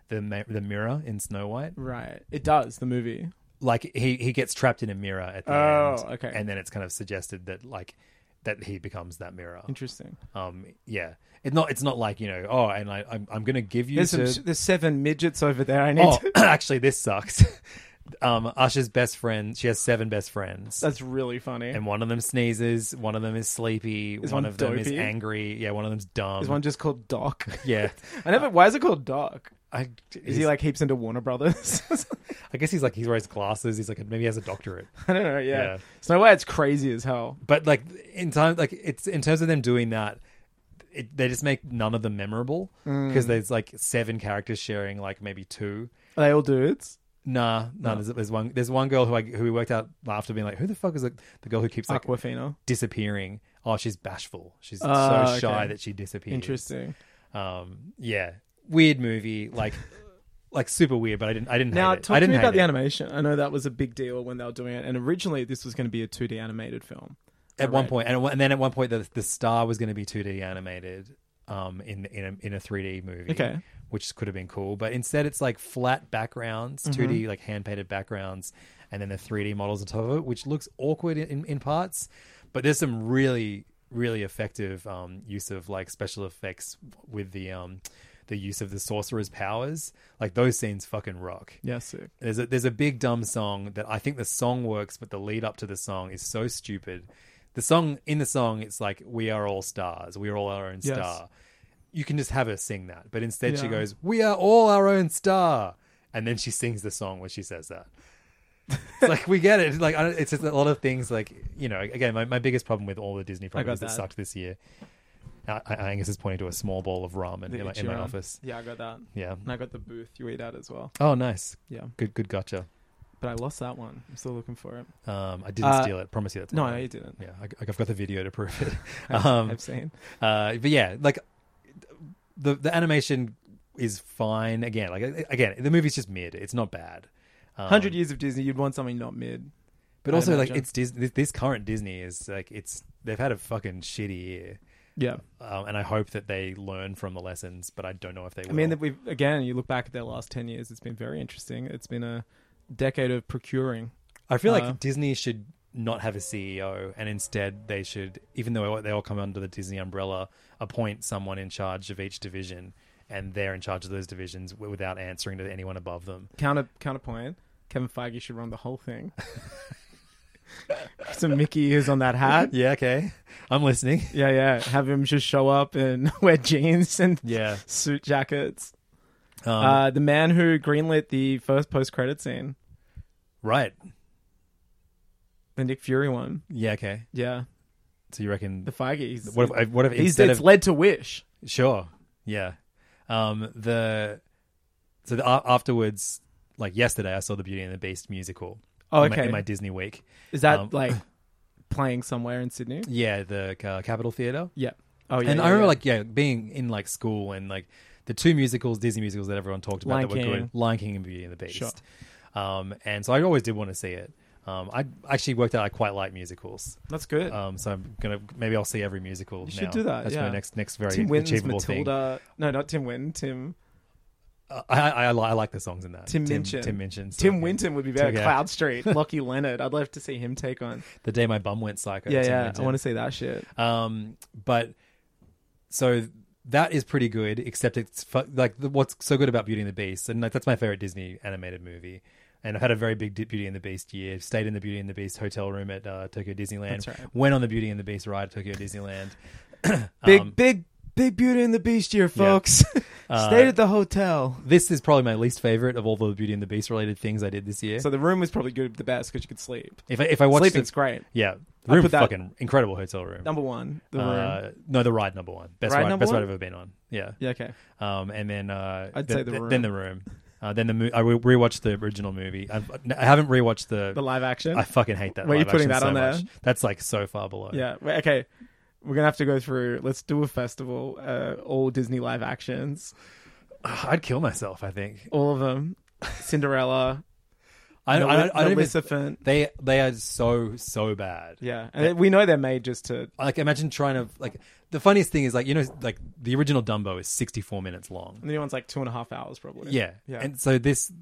mirror in Snow White. Right. It does, the movie. Like, he gets trapped in a mirror at the end. Oh, okay. And then it's kind of suggested that, like, that he becomes that mirror. Interesting. Yeah. It's not like, you know, oh, and I'm going to give you... There's 7 midgets over there I need to... actually, this sucks. Usher's best friend, she has 7 best friends. That's really funny. And one of them sneezes, one of them is sleepy, one of them is angry, yeah, one of them's dumb. Is one just called Doc? Yeah. Why is it called Doc? Is he like heaps into Warner Brothers? I guess he wears glasses. He's like, maybe he has a doctorate. I don't know. Yeah. Snow White's crazy as hell. But like in terms of them doing that, they just make none of them memorable because there's like 7 characters sharing like maybe 2. Are they all dudes? Nah. There's one girl who we worked out after being like, who the fuck is the girl who keeps like Aquafina disappearing? Oh, she's bashful. She's so shy that she disappears. Interesting. Yeah. Weird movie, like super weird, but I didn't hate it. Now, talk to me about the animation. I know that was a big deal when they were doing it, and originally this was going to be a 2D animated film. At one point, and then at one point, the star was going to be 2D animated, in a 3D movie, okay, which could have been cool, but instead it's like flat backgrounds, 2D like hand painted backgrounds, and then the 3D models on top of it, which looks awkward in parts, but there's some really really effective use of like special effects with the use of the sorcerer's powers. Like those scenes fucking rock. Yeah, sick. There's a big dumb song that I think the song works, but the lead up to the song is so stupid. In the song, it's like, we are all stars. We are all our own star. You can just have her sing that. But instead she goes, we are all our own star. And then she sings the song where she says that. It's like, we get it. Like, it's just a lot of things like, you know, again, my biggest problem with all the Disney properties that sucked this year. Angus is pointing to a small bowl of ramen in my office. Yeah, I got that. Yeah. And I got the booth you eat at as well. Oh, nice. Yeah. Good gotcha. But I lost that one. I'm still looking for it. I didn't steal it. Promise you that's no, you didn't. Yeah, I've got the video to prove it. I've seen. But yeah, like the animation is fine. Again, the movie's just mid. It's not bad. 100 years of Disney, you'd want something not mid. But also, like, it's Disney. This current Disney is like they've had a fucking shitty year. Yeah. And I hope that they learn from the lessons, but I don't know if they will. I mean, you look back at their last 10 years, it's been very interesting. It's been a decade of procuring. I feel like Disney should not have a CEO, and instead they should, even though they all come under the Disney umbrella, appoint someone in charge of each division, and they're in charge of those divisions without answering to anyone above them. Counterpoint. Kevin Feige should run the whole thing. Some Mickey ears on that hat. Yeah, okay. I'm listening. Yeah. Have him just show up and wear jeans and Yeah. suit jackets. The man who greenlit the first post-credit scene, Right. the Nick Fury one. Yeah, okay. Yeah, So you reckon... the Feige. What if He's instead it's of... led to Wish. Sure. Yeah. Afterwards, like yesterday, I saw the Beauty and the Beast musical. Oh, in okay. my Disney week. Is that like playing somewhere in Sydney? Yeah, the Capitol Theatre. Yeah. Oh, yeah. And yeah, I remember, yeah. being in, school and, the two musicals, Disney musicals that everyone talked about Lion that were King. good. Lion King and Beauty and the Beast. Sure. And so I always did want to see it. I actually worked out I quite like musicals. That's good. So maybe I'll see every musical You now. should do that, That's yeah. my next very Tim Winton's achievable Matilda. No, not Tim Winton. thing. I like the songs in that. Tim Minchin. Tim Minchin. Tim Winton would be better. Yeah. Cloud Street. Lockie Leonard. I'd love to see him take on. The Day My Bum Went Psycho. Yeah, Tim yeah. Minchin. I want to see that shit. But so that is pretty good, except it's what's so good about Beauty and the Beast, and that's my favorite Disney animated movie. And I've had a very big Beauty and the Beast year. Stayed in the Beauty and the Beast hotel room at Tokyo Disneyland. That's right. Went on the Beauty and the Beast ride at Tokyo Disneyland. Big Beauty and the Beast year, folks. Stayed at the hotel. This is probably my least favorite of all the Beauty and the Beast related things I did this year. So the room was probably good, the best, because you could sleep. If I watched Sleeping's great. yeah, the I'd room put that- fucking incredible hotel room. Number one, the room. No, the ride number one. Best Ride ride, number best one? ride I've ever been on. Yeah. Yeah, okay. And then say the room. Then the room. Then I rewatched the original movie. I haven't rewatched the live action. I fucking hate that. Were you live putting action that so on much. there? That's so far below. Yeah. Wait, okay. We're going to have to go through. Let's do a festival. All Disney live actions. I'd kill myself. I think All of them. Cinderella. I don't even. Maleficent. They are so bad. Yeah. And we know they're made just to. Imagine trying to the funniest thing is the original Dumbo is 64 minutes long. The new one's like 2.5 hours probably. Yeah. And so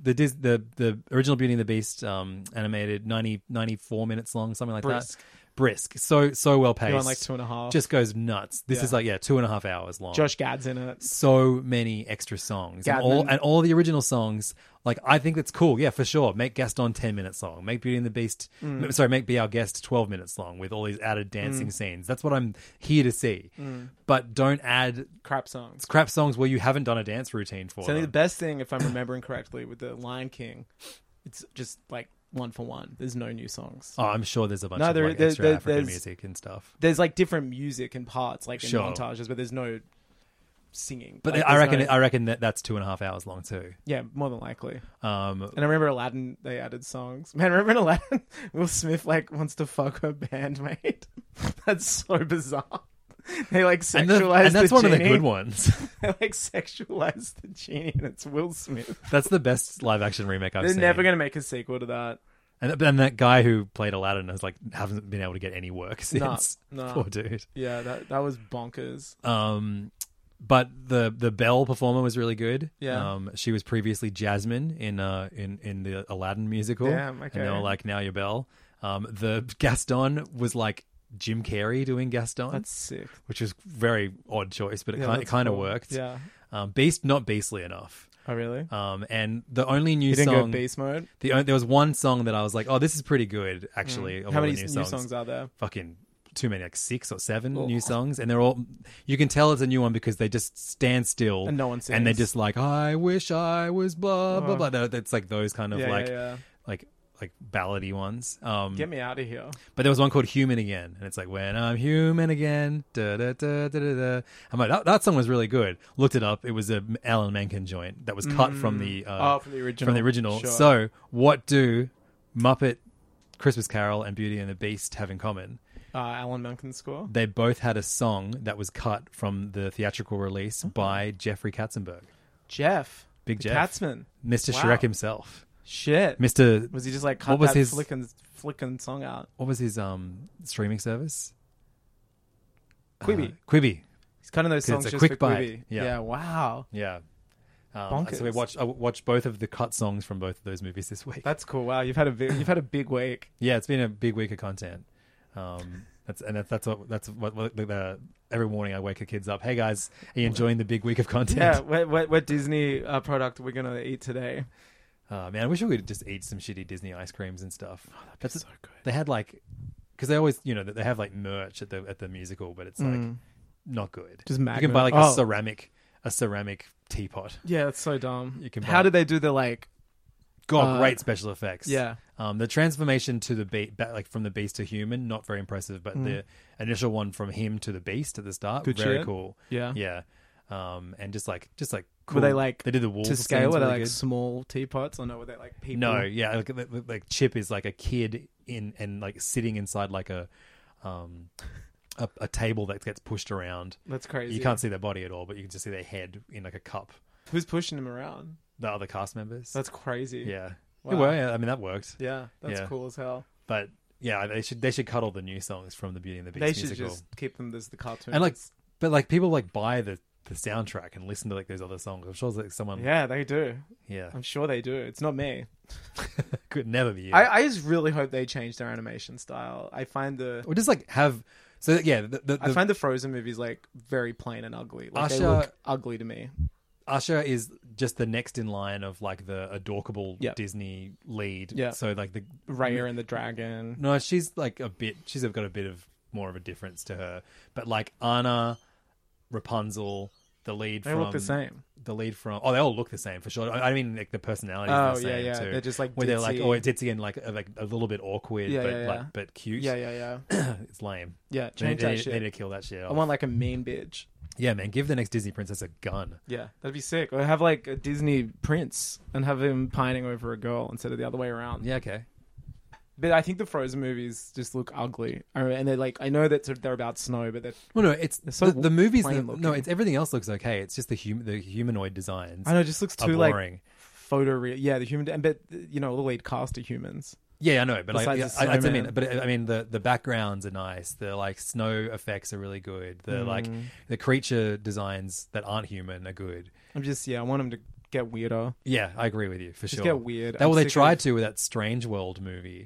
the original Beauty and the Beast animated 94 minutes long, something like Brisk. that. Brisk, so well paced. You're on like 2.5. Just goes nuts. This Yeah. is 2.5 hours long. Josh Gad's in it. So many extra songs Gadman. and all the original songs. I think that's cool. Yeah, for sure. Make Gaston 10 minutes long. Make Beauty and the Beast. Make Be Our Guest 12 minutes long with all these added dancing scenes. That's what I'm here to see. But don't add Crap songs. crap songs where you haven't done a dance routine for. So I think them. the best thing, if I'm remembering correctly, with the Lion King, it's just like one for one. There's no new songs. Oh, I'm sure there's a bunch No, of there- extra there- African there's- music and stuff. There's like different music and parts, like in Sure. montages, but there's no singing. But Like, I there's reckon no- I reckon that's 2.5 hours long too. yeah, more than likely. Um, And I remember Aladdin, they added songs. Man, remember in Aladdin, Will Smith wants to fuck her bandmate. That's so bizarre. They sexualize and that's the one of the genie. good ones. They sexualize the genie, and it's Will Smith. That's the best live action remake I've They're seen. never going to make a sequel to that. And that guy who played Aladdin has hasn't been able to get any work since. no. Poor dude. Yeah, that was bonkers. But the Belle performer was really good. Yeah. She was previously Jasmine in the Aladdin musical. Damn, okay. And they were like, now you're Belle. The Gaston was like Jim Carrey doing Gaston. That's sick. which is very odd choice, but it Yeah, that's kind of cool. worked. Yeah. Beast, not beastly enough. Oh, really? And the only new You didn't song, go beast mode? there was one song that I was like, oh, this is pretty good, actually. Of How all many the new songs are there? Fucking too many, 6 or 7 Oh. new songs, and they're all. You can tell it's a new one because they just stand still And no one and they're sings. just like, I wish I was blah blah Oh. blah. That's like those kind of Yeah. like ballady ones. Get me out of here. But there was one called Human Again, and it's like, when I'm human again, da da da da da da. I'm like, that song was really good. Looked it up. It was a Alan Menken joint that was cut from the from the original. From the original. Sure. So, what do Muppet, Christmas Carol, and Beauty and the Beast have in common? Alan Menken's score? They both had a song that was cut from the theatrical release Oh. by Jeffrey Katzenberg, Jeff. Big the Jeff. Catsman. Mr. Wow. Shrek himself, Shit. Mr. Was he just cut What was that his- flicking song out? What was his streaming service? Quibi. Quibi. He's cutting those 'Cause songs it's a just quick for bite. Quibi. Yeah. Wow. Yeah. Bonkers. So I watched both of the cut songs from both of those movies this week. That's cool. Wow, you've had a big week. Yeah, it's been a big week of content. That's what every morning I wake the kids up. Hey guys, are you enjoying the big week of content? Yeah. What Disney product are we gonna eat today? Man, I wish we could just eat some shitty Disney ice creams and stuff. That's so good. They had like, because they always, they have like merch at the musical, but it's like not good. Just you Magnum. can buy like Oh. a ceramic teapot. Yeah, that's so dumb. You can How buy- did they do the like? God, great special effects. Yeah. The transformation to the like from the beast to human, not very impressive, but the initial one from him to the beast at the start, Good very shit. cool. Yeah. Yeah. And just like cool. Were they like they did the wolf to scale? scenes Were they really like good. small teapots, or no? Were they like people? No, yeah, like Chip is like a kid and like sitting inside like a table that gets pushed around. That's crazy. You can't see their body at all, but you can just see their head in like a cup. Who's pushing him around? The other cast members. That's crazy. yeah. Wow. It were, yeah, I mean that worked. Yeah, that's Yeah. cool as hell. But yeah, they should cut all the new songs from the Beauty and the Beast They should musical. just keep them as the cartoon. And like, but like people like buy the soundtrack and listen to like those other songs. I'm sure like someone, yeah, they do. yeah, I'm sure they do. It's not me. could never be you. I just really hope they change their animation style. I find the or just like have so yeah. I find the Frozen movies like very plain and ugly. Like they Usher- look ugly to me. Usher is just the next in line of like the adorkable Yeah. Disney lead. Yeah. So like the Raya and the Dragon. no, she's like she's got a bit of more of a difference to her. But like Anna, Rapunzel, the lead They from look the same. The lead from they all look the same for sure. I mean like the personalities Oh, are the yeah, same yeah. too. They're just, like, where they're like ditzy. ditzy and like a little bit awkward, Yeah, but yeah, yeah. but cute. Yeah. It's lame. Yeah, They change need that they shit. need to kill that shit I off. want like a mean bitch. Yeah, man, give the next Disney princess a gun. Yeah, that'd be sick. Or have like a Disney prince and have him pining over a girl instead of the other way around. Yeah, okay. But I think the Frozen movies just look ugly. And they're like, I know that they're about snow, but they're, Well, no, it's so the movies. plain No, looking. it's everything else looks okay. It's just the humanoid designs. I know, it just looks are too like boring. photo real. Yeah, the human, but the lead cast are humans. Yeah, I know, but like, Besides the I snowman. mean, but I mean, the backgrounds are nice. The like snow effects are really good. The like the creature designs that aren't human are good. I want them to get weirder. Yeah, I agree with you for Just sure. get weird. Well, I'm they sick tried of- to with that Strange World movie.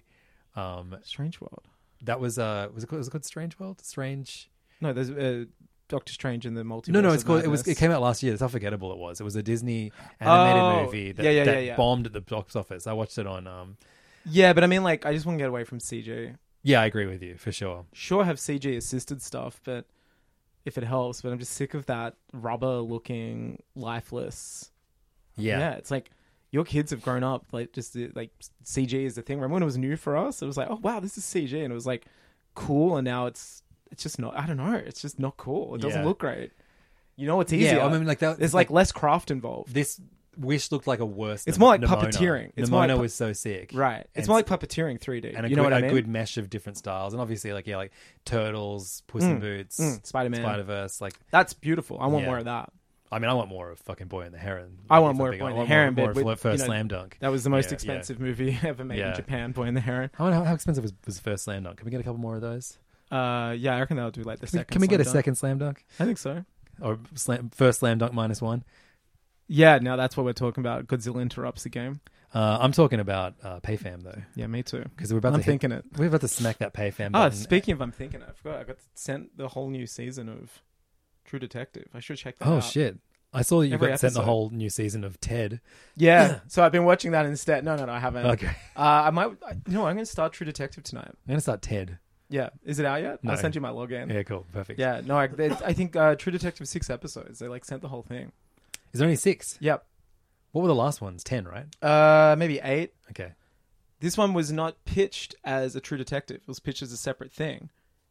Strange World. That was it called Strange World? Strange. No, there's Doctor Strange in the multiverse. No, it's of called. Madness. It came out last year. That's how forgettable it was. It was a Disney animated Oh, movie that, yeah, that yeah. bombed at the box office. I watched it on. Yeah, but I mean, like, I just want to get away from CG. Yeah, I agree with you for sure. Sure, have CG assisted stuff, but if it helps. But I'm just sick of that rubber-looking, lifeless. Yeah. It's like your kids have grown up like just like CG is the thing. Remember when it was new for us? It was like, oh wow, this is CG, and it was like cool. And now it's just not. I don't know. It's just not cool. It doesn't Yeah. look great. You know, it's easier. Yeah, I mean, like that. There's like less craft involved. This Wish looked like a worse. It's more like Nimona. puppeteering. It's more Nimona like was so sick, Right. It's And more like puppeteering 3D. and a you good, know what I a mean? good mesh of different styles, and obviously like Turtles, Puss in Boots, Spider-Man. Spider Verse. Like, That's beautiful. I want Yeah. more of that. I mean, I want more of fucking Boy and the Heron. I want If more I'm of being Boy and honest. the I Heron, want more but of first you know, Slam Dunk. That was the most Yeah, expensive movie ever made Yeah. in Japan, Boy and the Heron. How expensive was first Slam Dunk? Can we get a couple more of those? Yeah, I reckon they'll do like the second. Can we get a Slam Dunk. second Slam Dunk I think so. or first Slam Dunk -1? Yeah, now that's what we're talking about. Godzilla interrupts the game. I'm talking about PayFam though, Yeah, me too. because we're about I'm to thinking it. We're about to smack that PayFam Oh, button. speaking of, I'm thinking it. I forgot. I got sent the whole new season of True Detective. I should check that Oh out. shit! I saw that you Every got sent the episode. whole new season of Ted. Yeah, so I've been watching that instead. No, I haven't. Okay, I might. You know, what, I'm going to start True Detective tonight. I'm gonna start Ted. Yeah, is it out yet? No. I'll send you my login. Yeah, cool, perfect. Yeah, no, I think True Detective 6 episodes. They like sent the whole thing. Is there only 6? Yep. What were the last ones? 10, right? Maybe 8. Okay. This one was not pitched as a True Detective. It was pitched as a separate thing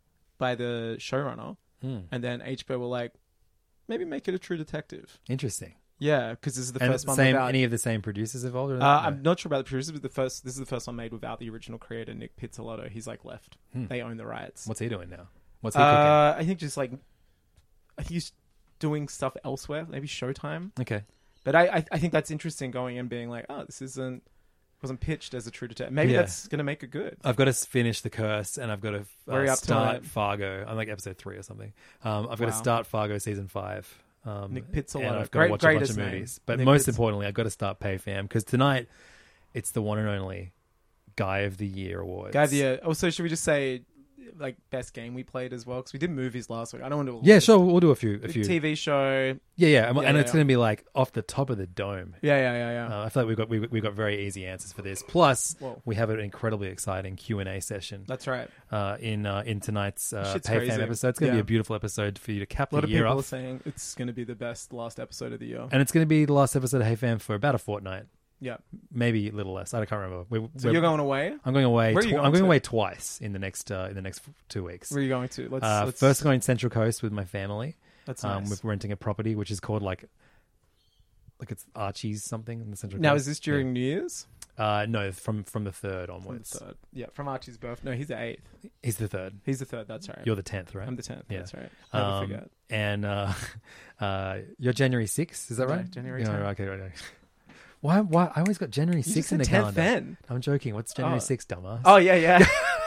by the showrunner. And then HBO were like, maybe make it a True Detective. Interesting. Yeah, because this is the And first one same, without... any of the same producers involved? Or that? I'm not sure about the producers, but this is the first one made without the original creator, Nick Pizzolatto. He's like left. They own the rights. What's he doing now? What's he cooking? I think just like... I think he's doing stuff elsewhere, maybe Showtime. Okay. But I think that's interesting going and being like, oh, this wasn't pitched as a True Detective. Maybe Yeah. that's going to make it good. I've got to finish The Curse, and I've got to Where are you up to start tonight? Fargo. I'm like episode 3 or something. I've got to Wow. start Fargo season 5. Nick Pizzolatto. And I've got to watch a bunch Greatest of name. movies. But Nick most Pizz- importantly, I've got to start PayFam, because tonight it's the one and only Guy of the Year Awards. Guy of the Year. Also, should we just say like best game we played as well? Because we did movies last week. I don't want to. Yeah, sure. We'll do a few. TV show. Yeah. And it's going to be like off the top of the dome. Yeah. I feel like we've got very easy answers for this. Plus, Whoa. we have an incredibly exciting Q&A session. That's right. In tonight's Shit's Pay crazy. Fam episode. It's going to be Yeah. a beautiful episode for you to cap A lot the of year people are off. saying it's going to be the best last episode of the year. And it's going to be the last episode of Hey Fam for about a fortnight. Yeah. Maybe a little less. I can't remember. So you're going away? I'm going away. Where are you I'm going going to? away twice in the next 2 weeks. Where are you going to? Let's First, going Central Coast with my family. That's nice. We're renting a property which is called like it's Archie's something in the Central Coast. Now, is this during New Year's? No, from the 3rd From onwards. the 3rd. Yeah, from Archie's birth. No, he's the 8th. He's the 3rd. He's the 3rd. That's right. You're the 10th, right? I'm the 10th. Yeah. That's right. Never forget. And you're January 6th, is that Yeah, right? January Yeah, 10th. okay. Why? I always got January 6th in the 10th calendar. then. I'm joking. What's January Oh. 6th, dumbass? Oh, yeah.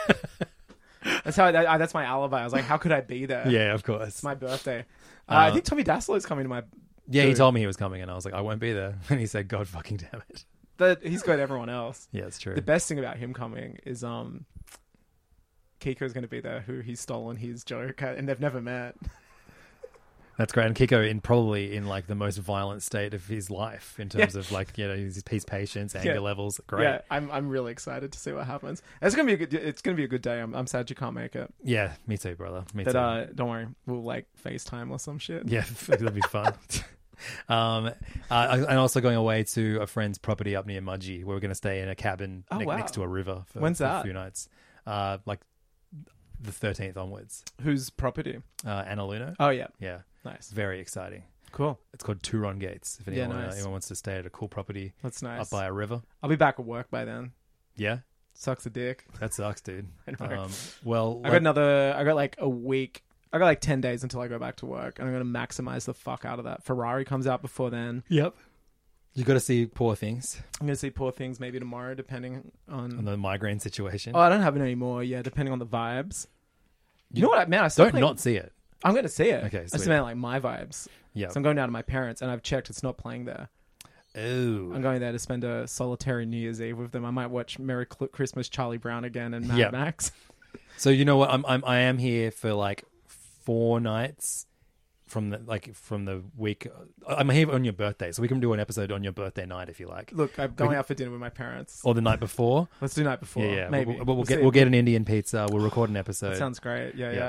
That's how. That's my alibi. I was like, how could I be there? yeah, of course. It's my birthday. I think Tommy Dassler is coming to my... Yeah, he Dude. told me he was coming, and I was like, I won't be there. And he said, God fucking damn it. He's got everyone else. Yeah, it's true. The best thing about him coming is Kiko's going to be there, who he's stolen his joke at, and they've never met. That's great. And Kiko probably in like the most violent state of his life in terms of like, his patience, anger levels. Great. Yeah, I'm really excited to see what happens. It's gonna be a good day. I'm sad you can't make it. Yeah, me too, brother. Me too. But don't worry, we'll like FaceTime or some shit. Yeah, that'd be fun. I'm also going away to a friend's property up near Mudgee, where we're going to stay in a cabin Oh, wow. next to a river for, When's for a that? few nights. Like the 13th onwards. Whose property? Anna Luna. Oh yeah, Yeah, nice, very exciting. cool. It's called Turon Gates. If Yeah, anyone, nice. anyone wants to stay at a cool property That's nice. up by a river. I'll be back at work by then. Yeah, Sucks a dick. that sucks, dude. I know. Well, I got like a week. I got like 10 days until I go back to work, and I'm going to maximize the fuck out of that. Ferrari comes out before then. Yep. You got to see Poor Things I'm going to see Poor Things maybe tomorrow, depending on... on the migraine situation. Oh, I don't have it anymore. Yeah, depending on the vibes. You know what, man? I still Don't not see it. I'm going to see it. Okay, I just sweet. meant like my vibes. Yeah. So I'm going down to my parents, and I've checked it's not playing there. Ooh. I'm going there to spend a solitary New Year's Eve with them. I might watch Merry Christmas, Charlie Brown again, and Mad Yep. Max. So you know what? I am here for like 4 nights from the week. I'm here on your birthday, so we can do an episode on your birthday night if you like, Look, I'm going out for dinner with my parents. or the night before. Let's do night before. Yeah. Maybe. We'll see. get an Indian pizza. We'll record an episode. That sounds great. Yeah.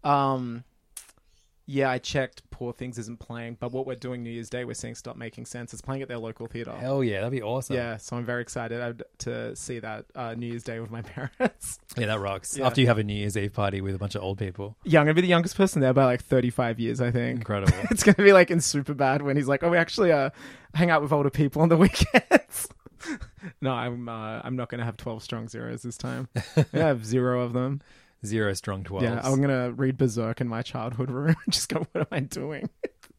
Yeah, I checked. Poor Things isn't playing, but what we're doing New Year's Day, we're seeing Stop Making Sense. It's playing at their local theater. Hell yeah, that'd be awesome. Yeah, so I'm very excited to see that New Year's Day with my parents. Yeah, that rocks. Yeah. After you have a New Year's Eve party with a bunch of old people. Yeah, I'm gonna be the youngest person there by like 35 years, I think. Incredible. It's gonna be like in Superbad when he's like, "Oh, we actually hang out with older people on the weekends." No, I'm not gonna have 12 strong zeros this time. I have 0 of them. 0 strong 12s. Yeah, I'm gonna read Berserk in my childhood room and just go, "What am I doing?"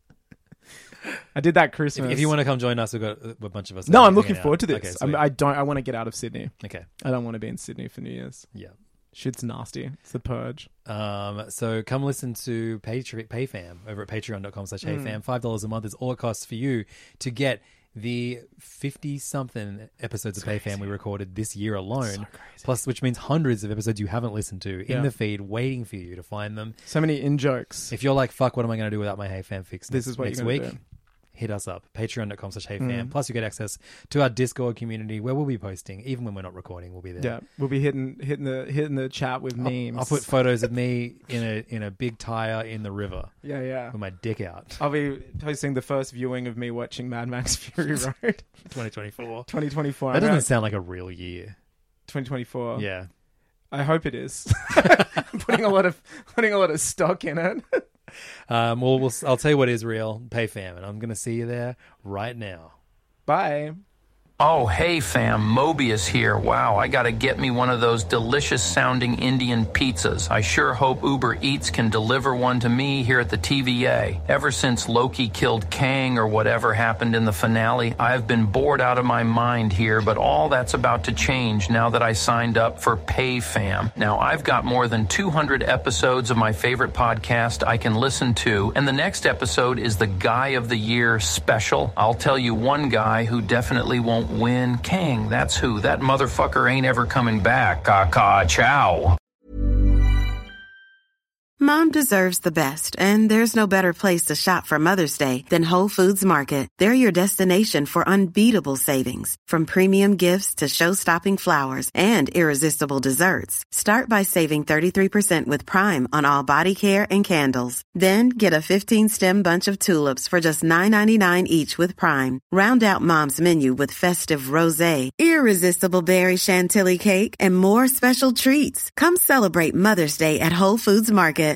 I did that Christmas. If you want to come join us, we've got a bunch of us. No, I'm hanging looking out. forward to this. Okay, sweet. I want to get out of Sydney. Okay. I don't want to be in Sydney for New Year's. Yeah. Shit's nasty. It's the purge. So come listen to PayFam over at patreon.com/HeyFam. $5 a month is all it costs for you to get the 50-something episodes of PayFam we recorded this year alone, plus which means hundreds of episodes you haven't listened to in Yeah. the feed waiting for you to find them. So many in-jokes. If you're like, fuck, what am I going to do without my HeyFam fix This is what next you're week? gonna do. Hit us up, patreon.com/HeyFam. Plus you get access to our Discord community where we'll be posting, even when we're not recording, we'll be there. Yeah, we'll be hitting the chat with memes. I'll put photos of me in a big tire in the river yeah. with my dick out. I'll be posting the first viewing of me watching Mad Max Fury Road 2024. 2024. That doesn't sound like a real year. 2024. Yeah. I hope it is. I'm putting a lot of stock in it. I'll tell you what is real. PayFam, and I'm going to see you there right now. Bye. Oh, hey fam, Mobius here. Wow, I gotta get me one of those delicious sounding Indian pizzas. I sure hope Uber Eats can deliver one to me here at the TVA. Ever since Loki killed Kang or whatever happened in the finale, I've been bored out of my mind here, but all that's about to change now that I signed up for PayFam. Now, I've got more than 200 episodes of my favorite podcast I can listen to, and the next episode is the Guy of the Year special. I'll tell you one guy who definitely won't win. Kang, that's who. That motherfucker ain't ever coming back. Caw, ciao. Mom deserves the best, and there's no better place to shop for Mother's Day than Whole Foods Market. They're your destination for unbeatable savings, from premium gifts to show-stopping flowers and irresistible desserts. Start by saving 33% with Prime on all body care and candles. Then get a 15-stem bunch of tulips for just $9.99 each with Prime. Round out Mom's menu with festive rosé, irresistible berry chantilly cake, and more special treats. Come celebrate Mother's Day at Whole Foods Market.